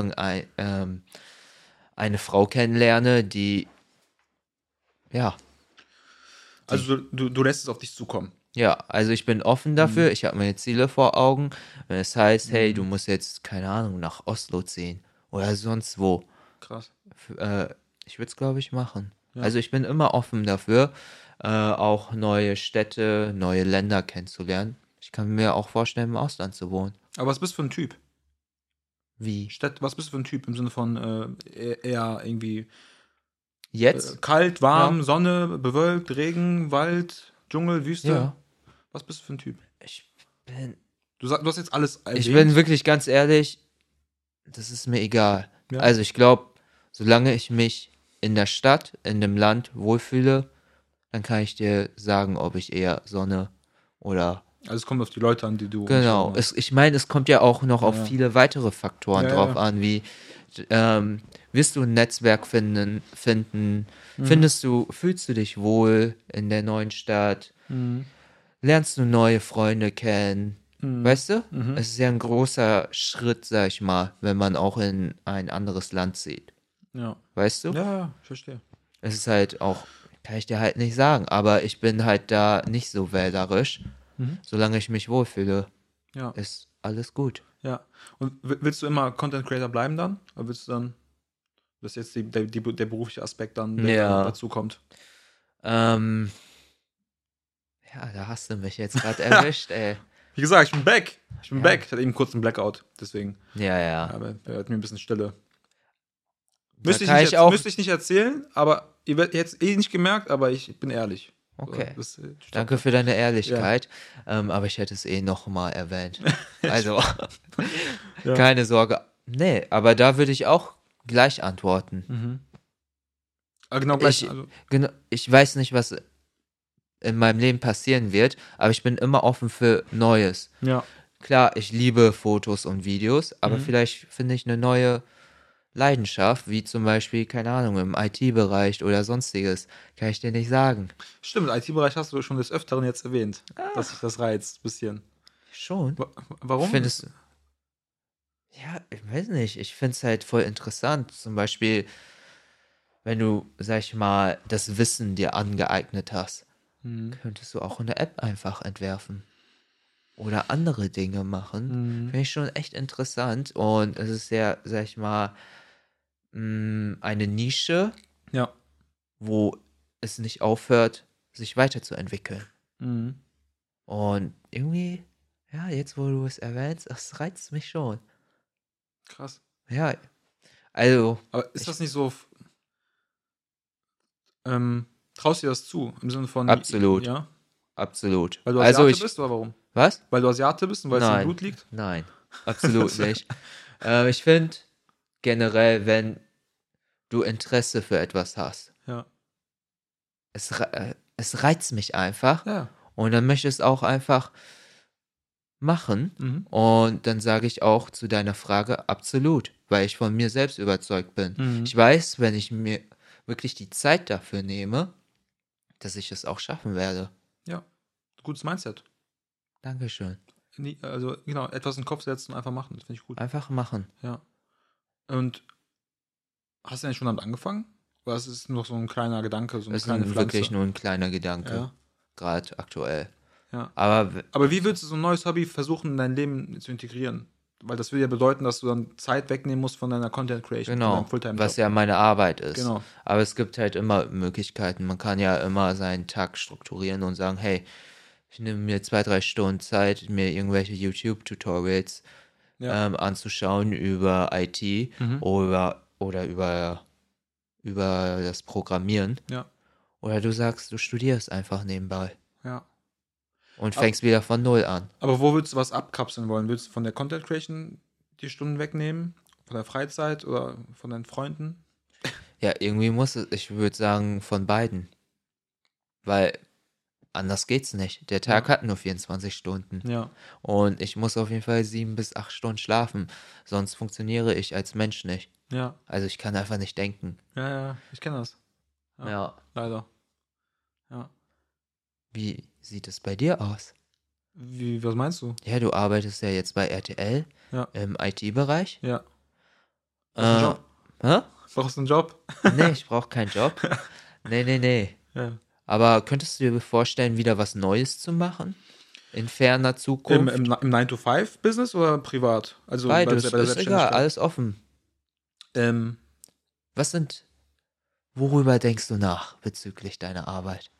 S2: eine Frau kennenlerne, die, ja,
S1: Also du lässt es auf dich zukommen.
S2: ja, also ich bin offen dafür, ich habe meine Ziele vor Augen. Wenn es heißt, hey, du musst jetzt, keine Ahnung, nach Oslo ziehen oder sonst wo,
S1: Krass.
S2: ich würde es, glaube ich, machen.
S1: Ja.
S2: Also ich bin immer offen dafür, auch neue Städte, neue Länder kennenzulernen. Ich kann mir auch vorstellen, im Ausland zu wohnen.
S1: Aber was bist du für ein Typ?
S2: Wie?
S1: Was bist du für ein Typ im Sinne von eher irgendwie
S2: Jetzt?
S1: kalt, warm,
S2: Ja.
S1: Sonne, bewölkt, Regen, Wald, Dschungel, Wüste?
S2: Ja.
S1: Was bist du für ein Typ?
S2: Ich bin,
S1: Du hast jetzt alles erwähnt.
S2: ich bin wirklich ganz ehrlich, das ist mir egal.
S1: Ja.
S2: Also ich glaube, solange ich mich in der Stadt, in dem Land wohlfühle, dann kann ich dir sagen, ob ich eher Sonne oder
S1: Also es kommt auf die Leute an, die du
S2: genau.
S1: umschauen magst.
S2: Ich meine, es kommt ja auch noch auf
S1: Ja.
S2: viele weitere Faktoren
S1: Ja,
S2: drauf
S1: ja.
S2: an, wie wirst du ein Netzwerk finden,
S1: Mhm.
S2: fühlst du dich wohl in der neuen Stadt,
S1: Mhm.
S2: lernst du neue Freunde kennen, Weißt du? Es ist ja ein großer Schritt, sag ich mal, wenn man auch in ein anderes Land zieht.
S1: Ja.
S2: Weißt du?
S1: Ja, ich verstehe.
S2: Es ist halt auch, kann ich dir halt nicht sagen, aber ich bin halt da nicht so wählerisch. Solange ich mich wohlfühle,
S1: Ja.
S2: ist alles gut.
S1: Ja. Und willst du immer Content Creator bleiben dann? Oder willst du dann, das ist jetzt der berufliche Aspekt dann, der
S2: Ja.
S1: dazu kommt?
S2: Ähm, ja, da hast du mich jetzt gerade erwischt, ey.
S1: Wie gesagt, ich bin back. Ich bin
S2: Ja.
S1: back. Ich hatte eben kurz einen Blackout. Deswegen
S2: Ja.
S1: aber wir hatten mir ein bisschen Stille.
S2: Da
S1: Müsste
S2: kann ich auch.
S1: ich nicht erzählen, aber ihr werdet jetzt nicht gemerkt, aber ich bin ehrlich.
S2: Okay.
S1: So,
S2: Danke für deine Ehrlichkeit. Aber ich hätte es noch mal erwähnt. Also,
S1: Ja.
S2: keine Sorge. Nee, aber da würde ich auch gleich antworten.
S1: Genau gleich.
S2: Ich weiß nicht, was in meinem Leben passieren wird, aber ich bin immer offen für Neues.
S1: Ja.
S2: Klar, ich liebe Fotos und Videos, aber vielleicht finde ich eine neue Leidenschaft, wie zum Beispiel, keine Ahnung, im IT-Bereich oder sonstiges. Kann ich dir nicht sagen.
S1: Stimmt, IT-Bereich hast du schon des Öfteren jetzt erwähnt, dass sich das reizt, ein bisschen.
S2: Schon.
S1: Warum?
S2: Findest Ja, ich weiß nicht. Ich finde es halt voll interessant. Zum Beispiel, wenn du, sag ich mal, das Wissen dir angeeignet hast, könntest du auch eine App einfach entwerfen. Oder andere Dinge machen. Finde ich schon echt interessant. Und es ist ja, sag ich mal, eine Nische,
S1: Ja.
S2: wo es nicht aufhört, sich weiterzuentwickeln.
S1: Mhm.
S2: Und irgendwie, ja, jetzt wo du es erwähnst, das reizt mich schon.
S1: Krass.
S2: Ja, also,
S1: Aber ist das nicht so, traust du dir das zu? Im Sinne von,
S2: Absolut.
S1: ja?
S2: absolut.
S1: Weil du
S2: Also
S1: Asiate bist oder warum?
S2: Was?
S1: Weil du Asiate bist und weil es im
S2: Nein,
S1: Blut liegt?
S2: nein, absolut nicht. Ich finde generell, wenn du Interesse für etwas hast,
S1: Ja.
S2: es reizt mich einfach
S1: Ja.
S2: und dann möchte ich es auch einfach machen. Und dann sage ich auch zu deiner Frage absolut, weil ich von mir selbst überzeugt bin. Ich weiß, wenn ich mir wirklich die Zeit dafür nehme, dass ich es auch schaffen werde.
S1: Ja. Gutes Mindset.
S2: Dankeschön.
S1: Also, genau, etwas in den Kopf setzen und einfach machen. Das finde ich gut.
S2: Einfach machen.
S1: Ja. Und hast du denn schon damit angefangen? Oder ist es noch so ein kleiner Gedanke, so eine
S2: Das ist
S1: kleine Pflanze?
S2: wirklich nur ein kleiner Gedanke,
S1: Ja.
S2: gerade aktuell.
S1: Ja.
S2: Aber
S1: Aber wie würdest du so ein neues Hobby versuchen, in dein Leben zu integrieren? Weil das würde ja bedeuten, dass du dann Zeit wegnehmen musst von deiner Content Creation, von
S2: genau,
S1: deinem Fulltime-Job.
S2: was ja meine Arbeit ist.
S1: Genau.
S2: Aber es gibt halt immer Möglichkeiten. Man kann ja immer seinen Tag strukturieren und sagen, hey, ich nehme mir 2-3 Stunden Zeit, mir irgendwelche YouTube-Tutorials
S1: Ja.
S2: anzuschauen über IT oder über das Programmieren.
S1: Ja.
S2: Oder du sagst, du studierst einfach nebenbei
S1: Ja.
S2: und fängst wieder von Null an.
S1: Aber wo würdest du was abkapseln wollen? Würdest du von der Content Creation die Stunden wegnehmen? Von der Freizeit oder von deinen Freunden?
S2: Ja, irgendwie muss es, ich würde sagen, von beiden. Weil anders geht's nicht. Der Tag hat nur 24 Stunden.
S1: Ja.
S2: Und ich muss auf jeden Fall 7 bis 8 Stunden schlafen. Sonst funktioniere ich als Mensch nicht.
S1: Ja.
S2: Also ich kann einfach nicht denken.
S1: Ja, ich kenne das.
S2: Ja.
S1: Leider. Ja.
S2: Wie sieht es bei dir aus?
S1: Was meinst du?
S2: Ja, du arbeitest ja jetzt bei RTL
S1: Ja.
S2: im IT-Bereich.
S1: Ja. Brauchst du einen Job?
S2: Hä?
S1: Brauchst du einen Job?
S2: Nee, ich brauche keinen Job. Nee.
S1: Ja.
S2: Aber könntest du dir vorstellen, wieder was Neues zu machen? In ferner Zukunft?
S1: Im 9-to-5-Business oder privat? Also
S2: Beides,
S1: bei der
S2: ist egal,
S1: Selbstständigkeit?
S2: alles offen. Worüber denkst du nach bezüglich deiner Arbeit?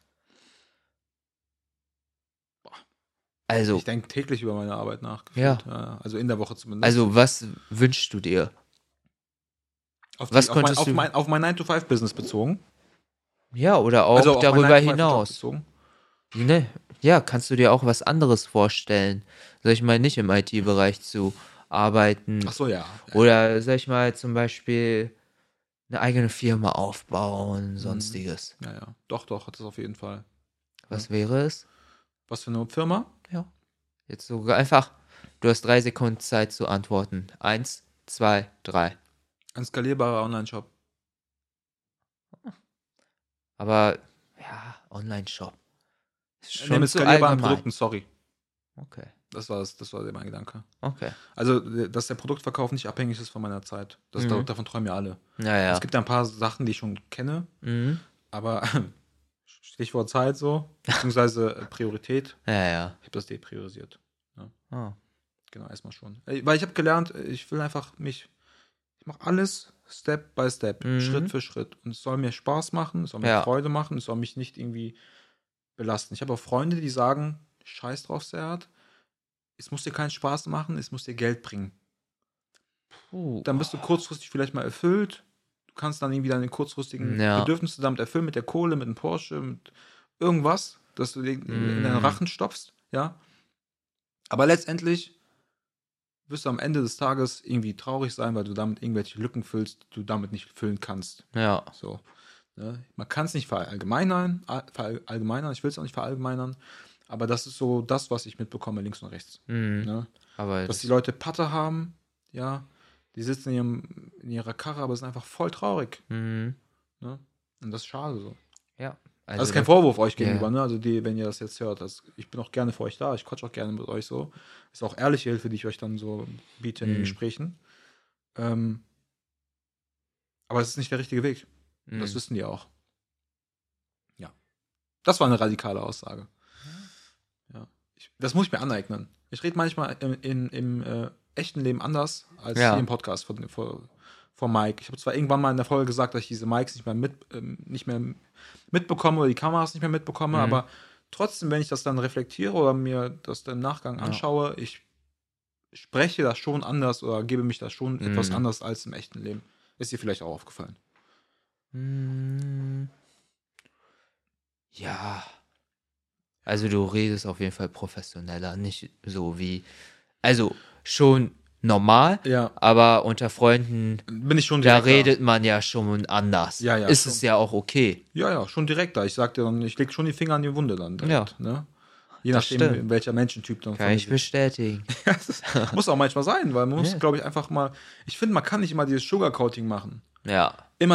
S2: Also,
S1: Ich denke täglich über meine Arbeit nach.
S2: Ja.
S1: gefühlt. Also in der Woche zumindest.
S2: also was wünschst du dir?
S1: auf,
S2: was
S1: auf, mein,
S2: könntest
S1: auf,
S2: du-
S1: mein, auf mein 9-to-5-Business bezogen.
S2: Ja, oder auch
S1: Also auf meinen
S2: darüber
S1: 9-to-5-Job
S2: hinaus.
S1: bezogen.
S2: Ne? Ja, kannst du dir auch was anderes vorstellen? Sag ich mal, nicht im IT-Bereich zu arbeiten.
S1: Ach so, ja.
S2: Oder, sag ich mal, zum Beispiel eine eigene Firma aufbauen, sonstiges.
S1: Ja. Doch, hat das auf jeden Fall.
S2: Was wäre es?
S1: Was für eine Firma?
S2: Ja. Jetzt sogar einfach, du hast 3 Sekunden Zeit zu antworten. 1, 2, 3.
S1: Ein skalierbarer Online-Shop.
S2: Aber, ja, Online-Shop. Ist
S1: Nee,
S2: schon
S1: mit
S2: zu
S1: skalierbaren
S2: allgemein.
S1: Produkten, sorry.
S2: Okay.
S1: Das war mein Gedanke.
S2: Okay.
S1: Also, dass der Produktverkauf nicht abhängig ist von meiner Zeit. Davon träumen ja alle.
S2: Naja.
S1: Es gibt ja ein paar Sachen, die ich schon kenne,
S2: Mhm.
S1: aber Stichwort Zeit so, beziehungsweise Priorität,
S2: Ja.
S1: ich habe das depriorisiert. Ja,
S2: Oh.
S1: genau, erstmal schon. Weil ich habe gelernt, ich will einfach ich mache alles Step by Step, Schritt für Schritt. Und es soll mir Spaß machen, es soll mir
S2: Ja.
S1: Freude machen, es soll mich nicht irgendwie belasten. Ich habe auch Freunde, die sagen, scheiß drauf, Serhat, es muss dir keinen Spaß machen, es muss dir Geld bringen. Dann bist du kurzfristig vielleicht mal erfüllt. Du kannst dann irgendwie deine kurzfristigen
S2: Ja.
S1: Bedürfnisse damit erfüllen, mit der Kohle, mit dem Porsche, mit irgendwas, dass du in deinen Rachen stopfst, ja. Aber letztendlich wirst du am Ende des Tages irgendwie traurig sein, weil du damit irgendwelche Lücken füllst, die du damit nicht füllen kannst.
S2: Ja.
S1: So. Ne? Man kann es nicht verallgemeinern, ich will es auch nicht verallgemeinern, aber das ist so das, was ich mitbekomme, links und rechts. Ne?
S2: Aber
S1: Dass die Leute Patte haben, ja, die sitzen in ihrer Karre, aber sind einfach voll traurig. Ne? Und das ist schade so.
S2: ja.
S1: Also ist kein Vorwurf euch gegenüber,
S2: Ja.
S1: ne? Also wenn ihr das jetzt hört, ich bin auch gerne für euch da, ich quatsch auch gerne mit euch so. Ist auch ehrliche Hilfe, die ich euch dann so biete in den Gesprächen. Aber es ist nicht der richtige Weg. Das wissen die auch. Ja. Das war eine radikale Aussage. Ja. Das muss ich mir aneignen. Ich rede manchmal im echten Leben anders als hier im Podcast vor Mike. Ich habe zwar irgendwann mal in der Folge gesagt, dass ich diese Mikes nicht mehr mitbekomme oder die Kameras nicht mehr mitbekomme, aber trotzdem, wenn ich das dann reflektiere oder mir das dann im Nachgang anschaue, ich spreche das schon anders oder gebe mich das schon etwas anders als im echten Leben. Ist dir vielleicht auch aufgefallen?
S2: Ja. Also du redest auf jeden Fall professioneller, nicht so wie, also schon normal,
S1: Ja.
S2: aber unter Freunden,
S1: Bin ich schon
S2: da
S1: direkter.
S2: redet man ja schon anders.
S1: Ja,
S2: Ist
S1: schon.
S2: es ja auch okay.
S1: Ja, schon direkter. Ich sag dir dann, ich leg schon die Finger an die Wunde dann direkt, ne? Je
S2: Das
S1: nachdem,
S2: stimmt.
S1: welcher Menschentyp dann
S2: Kann ich bestätigen.
S1: Das muss auch manchmal sein, weil man muss, glaube ich, einfach mal, ich finde, man kann nicht immer dieses Sugarcoating machen.
S2: Ja.
S1: Immer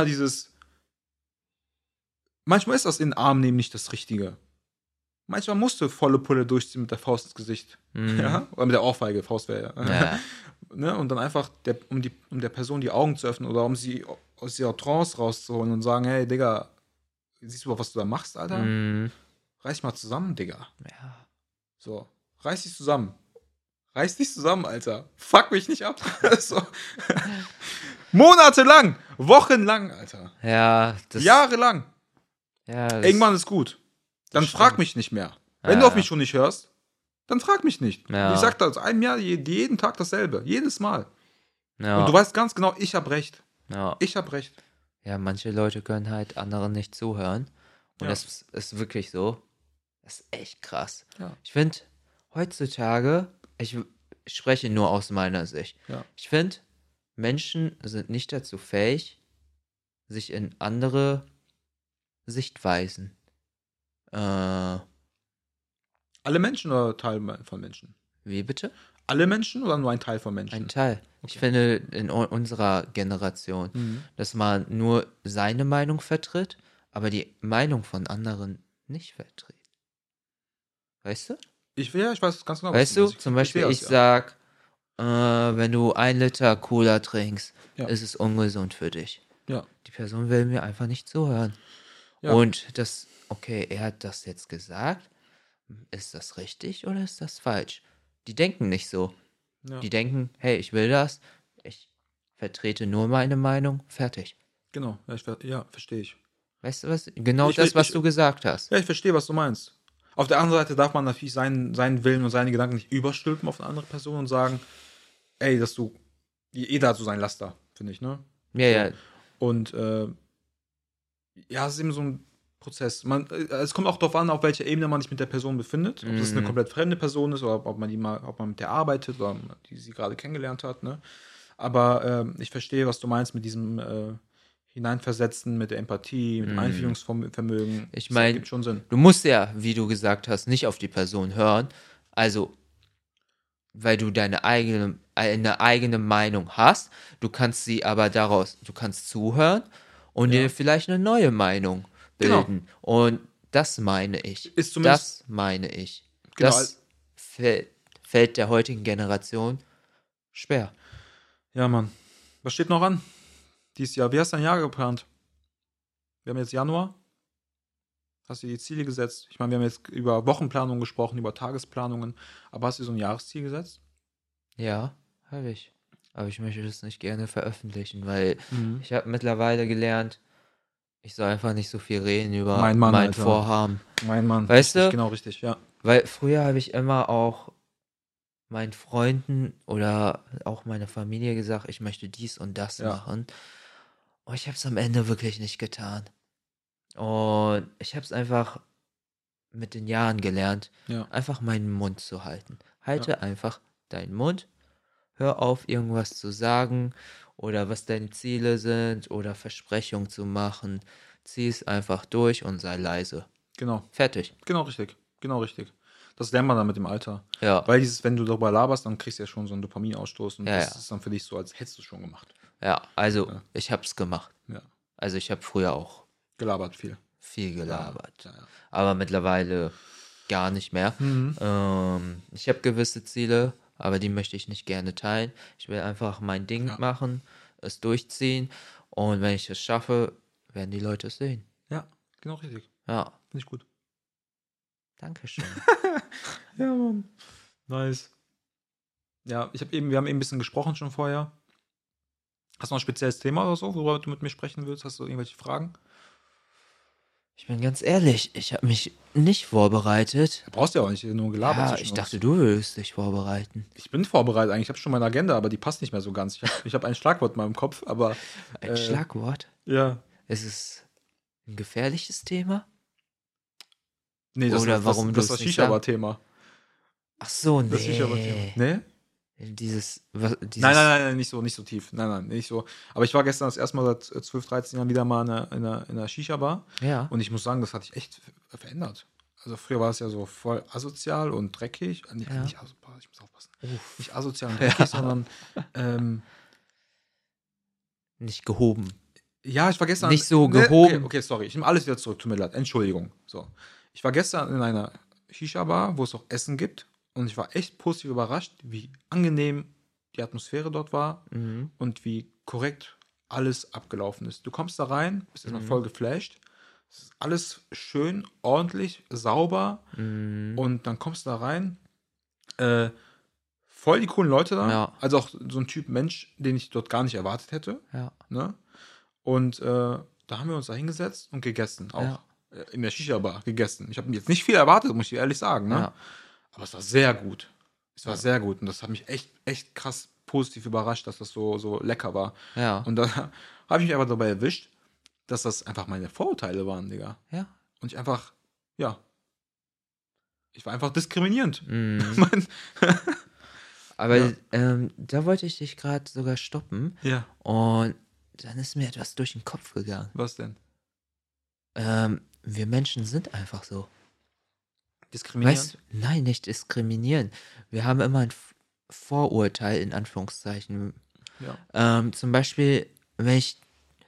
S1: manchmal ist das in den Arm nehmen nicht das Richtige. Manchmal musst du volle Pulle durchziehen mit der Faust ins Gesicht. Ja? Oder mit der Ohrfeige, Faust wäre
S2: Ja.
S1: Ne? Und dann einfach, um der Person die Augen zu öffnen oder um sie aus ihrer Trance rauszuholen und sagen, hey, Digga, siehst du, was du da machst, Alter? Reiß dich mal zusammen, Digga.
S2: Ja.
S1: So, reiß dich zusammen. Reiß dich zusammen, Alter. Fuck mich nicht ab. So. Monatelang, wochenlang, Alter.
S2: Ja.
S1: Jahrelang.
S2: Ja,
S1: Irgendwann ist gut. Dann frag mich nicht mehr. Wenn du auf mich schon nicht hörst, dann frag mich nicht.
S2: Ja.
S1: Ich sag das einem Jahr jeden Tag dasselbe. Jedes Mal.
S2: Ja.
S1: Und du weißt ganz genau, ich hab recht.
S2: Ja.
S1: Ich hab recht.
S2: Ja, manche Leute können halt anderen nicht zuhören. Und
S1: Ja.
S2: das ist wirklich so. Das ist echt krass.
S1: Ja.
S2: Ich finde, heutzutage, ich spreche nur aus meiner Sicht.
S1: Ja.
S2: Ich finde, Menschen sind nicht dazu fähig, sich in andere Sichtweisen.
S1: Alle Menschen oder Teil von Menschen?
S2: Wie bitte?
S1: Alle Menschen oder nur ein Teil von Menschen?
S2: Ein Teil. Ich finde, in unserer Generation, dass man nur seine Meinung vertritt, aber die Meinung von anderen nicht vertritt. Weißt du?
S1: Ich weiß ganz genau.
S2: Weißt du, zum Beispiel, ich sag, wenn du 1 Liter Cola trinkst,
S1: Ja.
S2: ist es ungesund für dich.
S1: Ja.
S2: Die Person will mir einfach nicht zuhören.
S1: Ja.
S2: Und okay, er hat das jetzt gesagt. Ist das richtig oder ist das falsch? Die denken nicht so.
S1: Ja.
S2: Die denken, hey, ich will das, ich vertrete nur meine Meinung, fertig.
S1: Genau, verstehe ich.
S2: Weißt du was? Genau
S1: Ich-
S2: das, was
S1: ich-
S2: du gesagt hast.
S1: Ja, ich verstehe, was du meinst. Auf der anderen Seite darf man natürlich seinen Willen und seine Gedanken nicht überstülpen auf eine andere Person und sagen, ey, jeder hat so sein Laster, finde ich, ne?
S2: Ja.
S1: Und es ist eben so ein Prozess. Es kommt auch darauf an, auf welcher Ebene man sich mit der Person befindet. Ob das eine komplett fremde Person ist oder ob man mit der arbeitet oder die sie gerade kennengelernt hat, ne? Aber ich verstehe, was du meinst mit diesem Hineinversetzen, mit der Empathie, mit dem Einfühlungsvermögen.
S2: Ich
S1: Das
S2: meine,
S1: gibt schon Sinn.
S2: du musst ja, wie du gesagt hast, nicht auf die Person hören. Also, weil du eine eigene Meinung hast. Du kannst du kannst zuhören und dir vielleicht eine neue Meinung
S1: Genau.
S2: bilden. Und das meine ich.
S1: Ist zumindest-
S2: Das meine ich.
S1: Genau.
S2: Das fällt der heutigen Generation schwer.
S1: Ja, Mann. Was steht noch an? Dieses Jahr. Wie hast du dein Jahr geplant? Wir haben jetzt Januar. Hast du dir die Ziele gesetzt? Ich meine, wir haben jetzt über Wochenplanung gesprochen, über Tagesplanungen. Aber hast du so ein Jahresziel gesetzt?
S2: Ja, habe ich. Aber ich möchte das nicht gerne veröffentlichen, weil
S1: Mhm.
S2: ich habe mittlerweile gelernt, ich soll einfach nicht so viel reden über
S1: Mein Mann,
S2: mein
S1: Alter.
S2: Vorhaben.
S1: Mein Mann.
S2: Weißt
S1: richtig,
S2: du?
S1: genau richtig, ja.
S2: Weil früher habe ich immer auch meinen Freunden oder auch meiner Familie gesagt, ich möchte dies und das
S1: Ja.
S2: machen. Und ich habe es am Ende wirklich nicht getan. Und ich habe es einfach mit den Jahren gelernt,
S1: Ja.
S2: einfach meinen Mund zu halten. Halte einfach deinen Mund, hör auf, irgendwas zu sagen oder was deine Ziele sind oder Versprechungen zu machen. Zieh es einfach durch und sei leise.
S1: Genau.
S2: Fertig.
S1: Genau richtig. Genau richtig. Das lernt man dann mit dem Alter.
S2: Ja,
S1: Weil wenn du darüber laberst, dann kriegst du ja schon so einen Dopaminausstoß und
S2: Ja,
S1: das
S2: ja.
S1: ist dann für dich so, als hättest du es schon gemacht.
S2: ja. Also,
S1: Ja.
S2: ich habe es gemacht.
S1: Ja.
S2: Also, ich habe früher auch
S1: Gelabert viel.
S2: viel gelabert.
S1: Ja, ja.
S2: Aber mittlerweile gar nicht mehr.
S1: Mhm.
S2: Ich habe gewisse Ziele, aber die möchte ich nicht gerne teilen. Ich will einfach mein Ding
S1: Ja.
S2: machen, es durchziehen und wenn ich es schaffe, werden die Leute es sehen.
S1: Ja, genau richtig.
S2: Ja,
S1: Finde ich gut.
S2: Dankeschön.
S1: Ja, Mann. Nice. Ja, wir haben eben ein bisschen gesprochen schon vorher. Hast du noch ein spezielles Thema oder so, worüber du mit mir sprechen willst? Hast du irgendwelche Fragen?
S2: Ich bin ganz ehrlich, ich habe mich nicht vorbereitet.
S1: Du brauchst ja auch nicht nur gelabert
S2: Ja,
S1: zwischen
S2: ich
S1: uns.
S2: dachte, du würdest dich vorbereiten.
S1: Ich bin vorbereitet eigentlich. Ich habe schon meine Agenda, aber die passt nicht mehr so ganz. Ich hab ein Schlagwort in meinem Kopf, aber
S2: Ein Schlagwort?
S1: ja.
S2: Ist es ein gefährliches Thema?
S1: Nee,
S2: Oder warum
S1: das
S2: du es nicht
S1: Shisha-Bar-Thema.
S2: Ach so,
S1: Das Shisha-Bar-Thema.
S2: nee.
S1: Nee?
S2: Dieses,
S1: Nein, nicht so tief. Nein, nicht so. Aber ich war gestern das erste Mal seit 12, 13 Jahren wieder mal in einer Shisha-Bar.
S2: Ja.
S1: Und ich muss sagen, das hat sich echt verändert. Also früher war es ja so voll asozial und dreckig. Nicht ich muss aufpassen. Nicht asozial und dreckig, sondern
S2: Nicht gehoben.
S1: ja, ich war gestern.
S2: Nicht so gehoben.
S1: Okay, sorry. Ich nehme alles wieder zurück. Tut mir leid. Entschuldigung. So. Ich war gestern in einer Shisha-Bar, wo es auch Essen gibt. Und ich war echt positiv überrascht, wie angenehm die Atmosphäre dort war
S2: Mhm.
S1: und wie korrekt alles abgelaufen ist. Du kommst da rein, bist erstmal voll geflasht. Es ist alles schön, ordentlich, sauber.
S2: Mhm.
S1: Und dann kommst du da rein. Voll die coolen Leute da.
S2: Ja.
S1: Also auch so ein Typ Mensch, den ich dort gar nicht erwartet hätte.
S2: Ja.
S1: Ne? Und da haben wir uns da hingesetzt und gegessen. Auch
S2: Ja.
S1: in der Shisha-Bar gegessen. Ich habe jetzt nicht viel erwartet, muss ich dir ehrlich sagen. Ne?
S2: Ja.
S1: Aber es war sehr gut. Es war sehr gut. Und das hat mich echt krass positiv überrascht, dass das so lecker war.
S2: Ja.
S1: Und dann habe ich mich aber dabei erwischt, dass das einfach meine Vorurteile waren, Digga.
S2: Ja.
S1: Und ich einfach, ja. Ich war einfach diskriminierend.
S2: Mhm.
S1: Mein-
S2: Aber
S1: Ja.
S2: da wollte ich dich gerade sogar stoppen.
S1: ja.
S2: Und dann ist mir etwas durch den Kopf gegangen.
S1: Was denn?
S2: Wir Menschen sind einfach so.
S1: Diskriminierend?
S2: Weißt du, nein, nicht diskriminieren. Wir haben immer ein Vorurteil, in Anführungszeichen.
S1: Ja.
S2: Zum Beispiel, wenn ich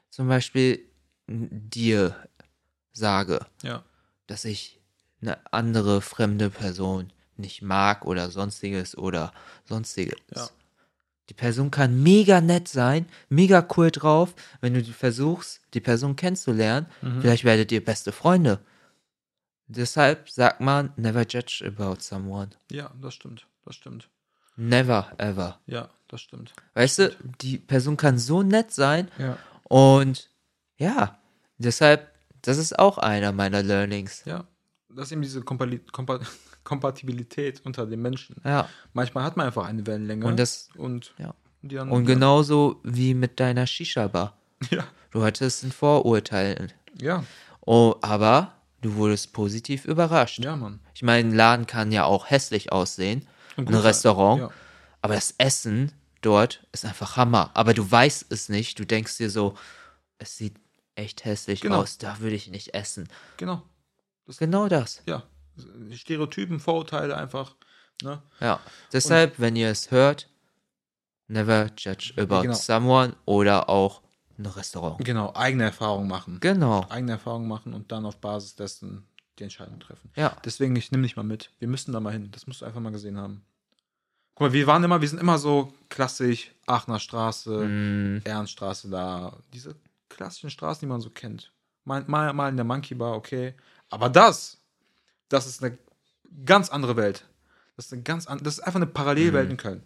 S2: dir sage,
S1: Ja.
S2: dass ich eine andere fremde Person nicht mag oder sonstiges.
S1: Ja.
S2: Die Person kann mega nett sein, mega cool drauf, wenn du versuchst, die Person kennenzulernen.
S1: Mhm.
S2: Vielleicht werdet ihr beste Freunde. Deshalb sagt man, never judge about someone.
S1: Ja, das stimmt. Das stimmt.
S2: Never, ever.
S1: Ja, das stimmt.
S2: Weißt du, die Person kann so nett sein
S1: Ja.
S2: und ja, deshalb, das ist auch einer meiner Learnings.
S1: Ja. Das ist eben diese Kompatibilität unter den Menschen.
S2: Ja,
S1: Manchmal hat man einfach eine Wellenlänge.
S2: und
S1: ja. Die dann,
S2: und genauso wie mit deiner Shisha-Bar.
S1: Ja.
S2: Du hattest ein Vorurteil.
S1: Ja.
S2: Oh, aber du wurdest positiv überrascht.
S1: Ja, Mann.
S2: Ich meine, ein Laden kann ja auch hässlich aussehen,
S1: Und
S2: ein
S1: gut,
S2: Restaurant,
S1: Ja.
S2: aber das Essen dort ist einfach Hammer. Aber du weißt es nicht, du denkst dir so, es sieht echt hässlich
S1: Genau.
S2: aus, da würde ich nicht essen.
S1: Genau.
S2: Genau das.
S1: Ja. Stereotypen, Vorurteile einfach. Ne?
S2: Ja, deshalb, wenn ihr es hört, never judge about
S1: Genau.
S2: someone oder auch ein Restaurant.
S1: Genau. Eigene Erfahrungen machen.
S2: Genau.
S1: Eigene Erfahrungen machen und dann auf Basis dessen die Entscheidung treffen.
S2: Ja.
S1: Deswegen, ich nehme dich mal mit. Wir müssen da mal hin. Das musst du einfach mal gesehen haben. Guck mal, wir sind immer so klassisch, Aachener Straße,
S2: Mm,
S1: Ehrenstraße da, diese klassischen Straßen, die man so kennt. Mal in der Monkey Bar, okay. Aber das ist eine ganz andere Welt. Das ist einfach eine Parallelwelt
S2: mm.
S1: in Köln.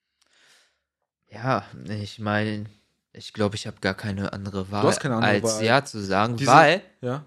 S2: Ja, ich meine, ich glaube, ich habe gar keine andere
S1: Du hast
S2: Wahl,
S1: keine andere
S2: als
S1: Wahl.
S2: ja zu sagen,
S1: Diese,
S2: weil
S1: ja,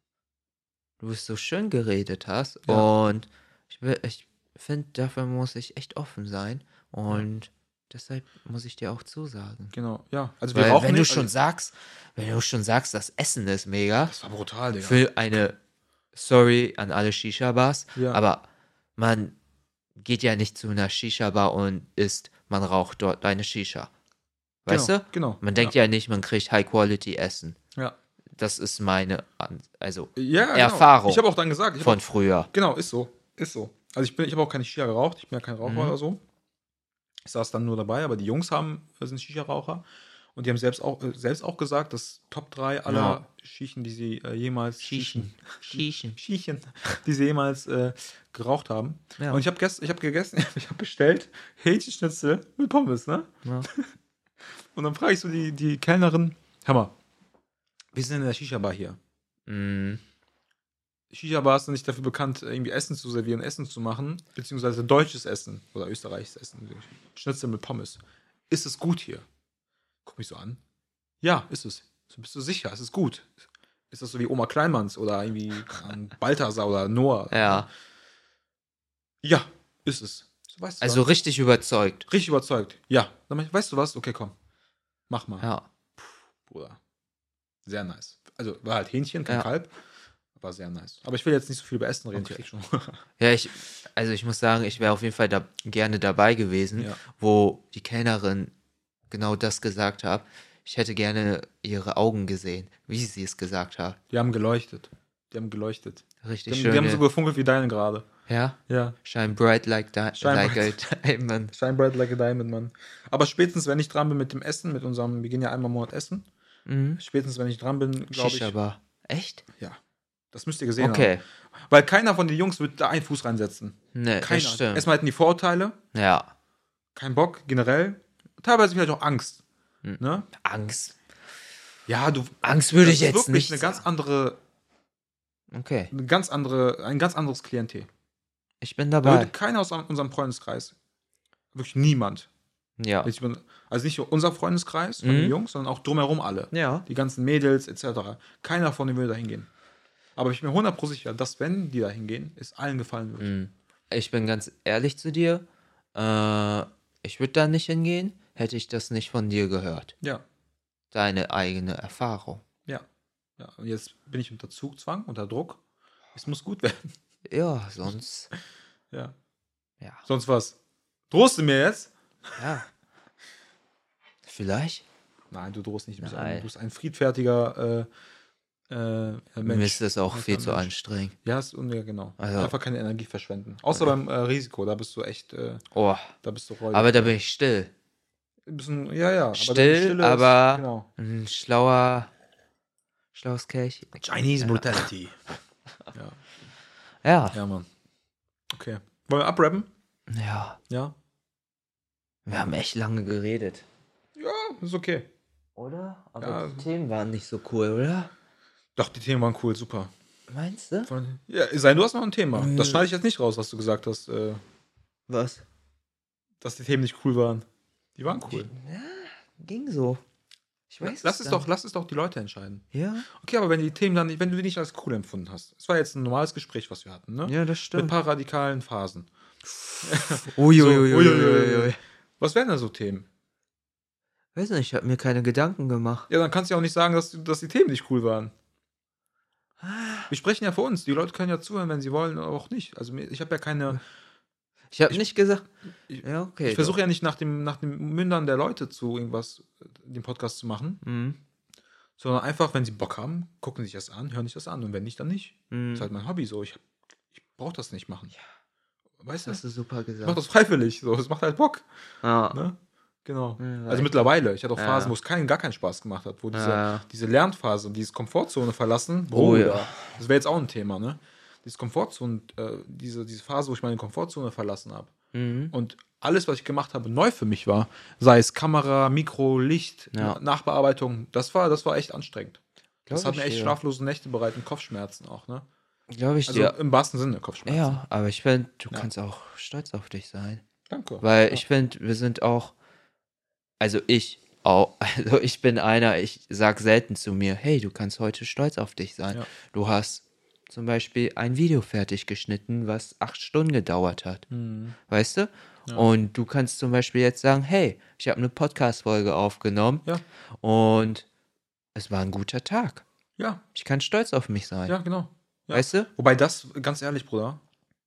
S2: du es so schön geredet hast.
S1: ja,
S2: Und ich finde, dafür muss ich echt offen sein. Und deshalb muss ich dir auch zusagen.
S1: genau, ja. Also wir
S2: Weil
S1: rauchen
S2: wenn du
S1: nicht.
S2: schon
S1: Also,
S2: sagst, das Essen ist mega,
S1: das war brutal, Digga.
S2: für eine, sorry an alle Shisha-Bars,
S1: Ja.
S2: aber man geht ja nicht zu einer Shisha-Bar und man raucht dort eine Shisha. Weißt
S1: Genau,
S2: du?
S1: genau,
S2: Man denkt ja nicht, man kriegt High-Quality-Essen.
S1: Ja.
S2: Das ist meine
S1: Ja, genau.
S2: Erfahrung
S1: Ich habe auch dann gesagt,
S2: von früher.
S1: genau, ist so, ist so. Also ich habe auch keine Shisha geraucht, ich bin ja kein Raucher
S2: Mhm.
S1: oder so. Ich saß dann nur dabei, aber die Jungs sind Shisha-Raucher und die haben selbst auch gesagt, dass Top 3 aller
S2: Ja.
S1: Shishen, die sie jemals
S2: Shishen.
S1: Shishen, die sie jemals geraucht haben.
S2: Ja.
S1: Und ich habe gegessen, ich habe bestellt Hähnchenschnitzel mit Pommes, ne?
S2: Ja.
S1: Und dann frage ich so die Kellnerin, hör mal, wir sind in der Shisha-Bar hier.
S2: Mhm.
S1: Shisha-Bars sind nicht dafür bekannt, irgendwie Essen zu servieren, Essen zu machen, beziehungsweise deutsches Essen oder österreichisches Essen. Schnitzel mit Pommes. Ist es gut hier? Guck mich so an. Ja, ist es. So, bist du sicher? Ist es gut? Ist das so wie Oma Kleinmanns oder irgendwie Balthasar oder Noah?
S2: Ja.
S1: Ja, ist es. So, weißt du
S2: Also
S1: was?
S2: richtig überzeugt.
S1: Richtig überzeugt. Ja. Dann mach ich, weißt du was? Okay, komm. Mach mal,
S2: Ja.
S1: Bruder. Sehr nice. Also war halt Hähnchen, kein
S2: Ja.
S1: Kalb. War sehr nice. Aber ich will jetzt nicht so viel über Essen reden.
S2: Okay.
S1: Ich krieg schon.
S2: Ja, ich muss sagen, ich wäre auf jeden Fall gerne dabei gewesen,
S1: Ja.
S2: wo die Kellnerin genau das gesagt hat. Ich hätte gerne ihre Augen gesehen, wie sie es gesagt hat.
S1: Die haben geleuchtet. Die haben geleuchtet.
S2: Richtig
S1: Die
S2: schön.
S1: haben so gefunkelt wie deine gerade.
S2: Ja?
S1: Ja.
S2: Shine bright like,
S1: Shine
S2: like
S1: bright.
S2: a diamond.
S1: Shine bright like a diamond, Mann. Aber spätestens, wenn ich dran bin mit dem Essen, wir gehen ja einmal im Monat essen.
S2: Mhm.
S1: Spätestens, wenn ich dran bin, glaube ich.
S2: Shisha-Bar. Echt?
S1: Ja. Das müsst ihr gesehen haben.
S2: Okay.
S1: Weil keiner von den Jungs wird da einen Fuß reinsetzen.
S2: Ne,
S1: Keiner.
S2: das stimmt.
S1: Erstmal hatten die Vorurteile,
S2: Ja.
S1: kein Bock, generell. Teilweise vielleicht auch Angst.
S2: Hm.
S1: Ne?
S2: Angst.
S1: Ja,
S2: Angst würde ich
S1: das ist
S2: jetzt
S1: wirklich
S2: nicht
S1: eine ganz
S2: sagen.
S1: andere,
S2: Okay.
S1: ein ganz anderes Klientel.
S2: Ich bin
S1: Da
S2: dabei.
S1: würde keiner aus unserem Freundeskreis. Wirklich niemand.
S2: Ja.
S1: Also nicht nur unser Freundeskreis von
S2: Mhm.
S1: den Jungs, sondern auch drumherum alle.
S2: Ja.
S1: Die ganzen Mädels etc. Keiner von denen würde da hingehen. Aber ich bin mir 100% sicher, dass wenn die da hingehen, es allen gefallen wird.
S2: Mhm. Ich bin ganz ehrlich zu dir. Ich würde da nicht hingehen, hätte ich das nicht von dir gehört.
S1: Ja,
S2: Deine eigene Erfahrung.
S1: ja. Ja, und jetzt bin ich unter Zugzwang, unter Druck. Es muss gut werden.
S2: Ja, sonst.
S1: Ja.
S2: Ja.
S1: Sonst was? Drohst du mir jetzt?
S2: Ja. Vielleicht?
S1: Nein, du drohst nicht. Du
S2: Nein.
S1: bist ein friedfertiger
S2: Mir
S1: Mensch.
S2: ist das auch viel zu
S1: Mensch.
S2: anstrengend.
S1: Ja, ja, genau.
S2: Also-
S1: Einfach keine Energie verschwenden. Außer beim Risiko, da bist du echt,
S2: Oh.
S1: da bist du räudig.
S2: Aber da bin ich still.
S1: Ja.
S2: Still,
S1: deine Stille ist-
S2: aber
S1: genau.
S2: ein schlaues Kelch.
S1: Chinese Brutality. Ja.
S2: Ja.
S1: Ja, Mann. Okay. Wollen wir abrappen?
S2: Ja.
S1: Ja.
S2: Wir haben echt lange geredet.
S1: Ja, ist okay.
S2: Oder? Aber
S1: Ja.
S2: die Themen waren nicht so cool, oder?
S1: Doch, die Themen waren cool, super.
S2: Meinst du?
S1: Ja, du hast noch ein Thema. Das schneide ich jetzt nicht raus, was du gesagt hast,
S2: Was?
S1: dass die Themen nicht cool waren. Die waren cool.
S2: Ja, ging so. Ich weiß
S1: Lass es doch die Leute entscheiden.
S2: Ja?
S1: Okay, aber wenn die Themen dann, wenn du die nicht als cool empfunden hast. Es war jetzt ein normales Gespräch, was wir hatten, ne?
S2: Ja, das
S1: Mit ein
S2: stimmt.
S1: paar radikalen Phasen.
S2: Uiuiuiui.
S1: Was wären da so Themen?
S2: Weiß nicht, ich habe mir keine Gedanken gemacht.
S1: Ja, dann kannst du ja auch nicht sagen, dass die Themen nicht cool waren. Wir sprechen ja für uns. Die Leute können ja zuhören, wenn sie wollen, aber auch nicht. Also ich habe ja keine.
S2: Ich habe nicht gesagt.
S1: Ich-
S2: Ja, okay.
S1: Ich versuche ja nicht nach dem Mündern der Leute den Podcast zu machen,
S2: Mhm.
S1: sondern einfach, wenn sie Bock haben, gucken sich das an, hören sich das an und wenn nicht, dann nicht. Das ist
S2: Mhm.
S1: halt mein Hobby so. Ich brauche das nicht machen. Weißt du?
S2: Das hast du super
S1: Ich mach
S2: gesagt.
S1: das freiwillig. So. Es macht halt Bock.
S2: Ja.
S1: Ne? Genau.
S2: Ja,
S1: Also mittlerweile. Ich hatte auch
S2: Ja.
S1: Phasen, wo es gar keinen Spaß gemacht hat. Wo
S2: Ja.
S1: diese Lernphase, dieses Komfortzone verlassen.
S2: Oh
S1: Bruder,
S2: ja.
S1: Das wäre jetzt auch ein Thema, ne? Diese Komfortzone, diese Phase, wo ich meine Komfortzone verlassen habe.
S2: Mhm.
S1: Und alles, was ich gemacht habe, neu für mich war, sei es Kamera, Mikro, Licht,
S2: Ja.
S1: Nachbearbeitung, das war echt anstrengend. Das
S2: Glaube
S1: hat
S2: ich
S1: mir echt
S2: dir.
S1: schlaflose Nächte bereitet und Kopfschmerzen auch, ne?
S2: Glaube ich
S1: Also
S2: dir.
S1: im wahrsten Sinne Kopfschmerzen.
S2: Ja, aber ich finde, du
S1: Ja.
S2: kannst auch stolz auf dich sein.
S1: Danke.
S2: Weil
S1: Ja.
S2: ich finde, wir sind auch, also ich auch, also ich bin einer, ich sag selten zu mir, hey, du kannst heute stolz auf dich sein.
S1: Ja.
S2: Du hast zum Beispiel ein Video fertig geschnitten, was 8 Stunden gedauert hat. Weißt du?
S1: Ja.
S2: Und du kannst zum Beispiel jetzt sagen, hey, ich habe eine Podcast-Folge aufgenommen
S1: Ja.
S2: und es war ein guter Tag.
S1: Ja,
S2: Ich kann stolz auf mich sein.
S1: ja, genau. Ja.
S2: Weißt du?
S1: Wobei das, ganz ehrlich, Bruder,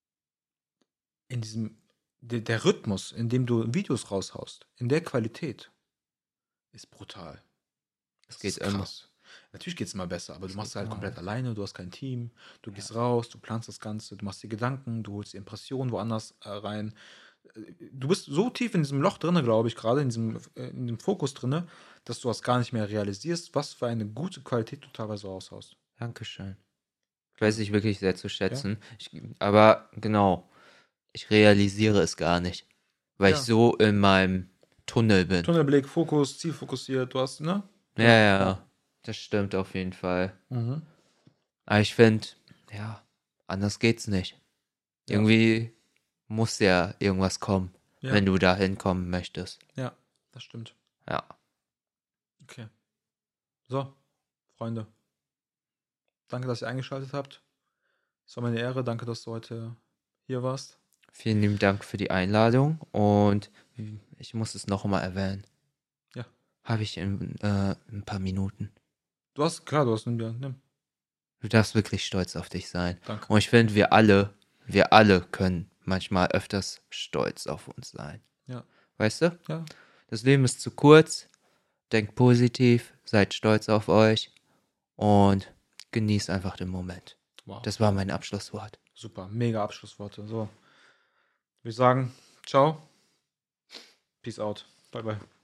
S1: in diesem, der Rhythmus, in dem du Videos raushaust, in der Qualität, ist brutal. Das
S2: geht
S1: ist
S2: immer.
S1: krass. Natürlich geht es immer besser, aber du machst es halt
S2: immer.
S1: komplett alleine, du hast kein Team, du gehst raus, du planst das Ganze, du machst dir Gedanken, du holst die Impressionen woanders rein. Du bist so tief in diesem Loch drinne, glaube ich, gerade in dem Fokus drinne, dass du das gar nicht mehr realisierst, was für eine gute Qualität du teilweise raushaust.
S2: Dankeschön. Ich weiß ich wirklich sehr zu schätzen. Aber genau, ich realisiere es gar nicht, weil
S1: Ja.
S2: ich so in meinem Tunnel bin.
S1: Tunnelblick, Fokus, zielfokussiert, du hast, ne?
S2: Ja, das stimmt auf jeden Fall.
S1: Mhm.
S2: Aber ich finde, ja, anders geht's nicht.
S1: Ja.
S2: Irgendwie muss ja irgendwas kommen,
S1: Ja.
S2: wenn du da hinkommen möchtest.
S1: Ja, das stimmt.
S2: Ja.
S1: Okay. So, Freunde. Danke, dass ihr eingeschaltet habt. Es war meine Ehre. Danke, dass du heute hier warst.
S2: Vielen lieben Dank für die Einladung und ich muss es noch mal erwähnen.
S1: Ja.
S2: Habe ich in ein paar Minuten.
S1: Du hast nimm.
S2: Du darfst wirklich stolz auf dich sein.
S1: Danke.
S2: Und ich finde, wir alle können manchmal öfters stolz auf uns sein.
S1: Ja.
S2: Weißt du?
S1: Ja.
S2: Das Leben ist zu kurz. Denkt positiv, seid stolz auf euch und genießt einfach den Moment.
S1: Wow.
S2: Das war mein Abschlusswort.
S1: Super. Mega Abschlussworte. So. Wir sagen, ciao. Peace out. Bye, bye.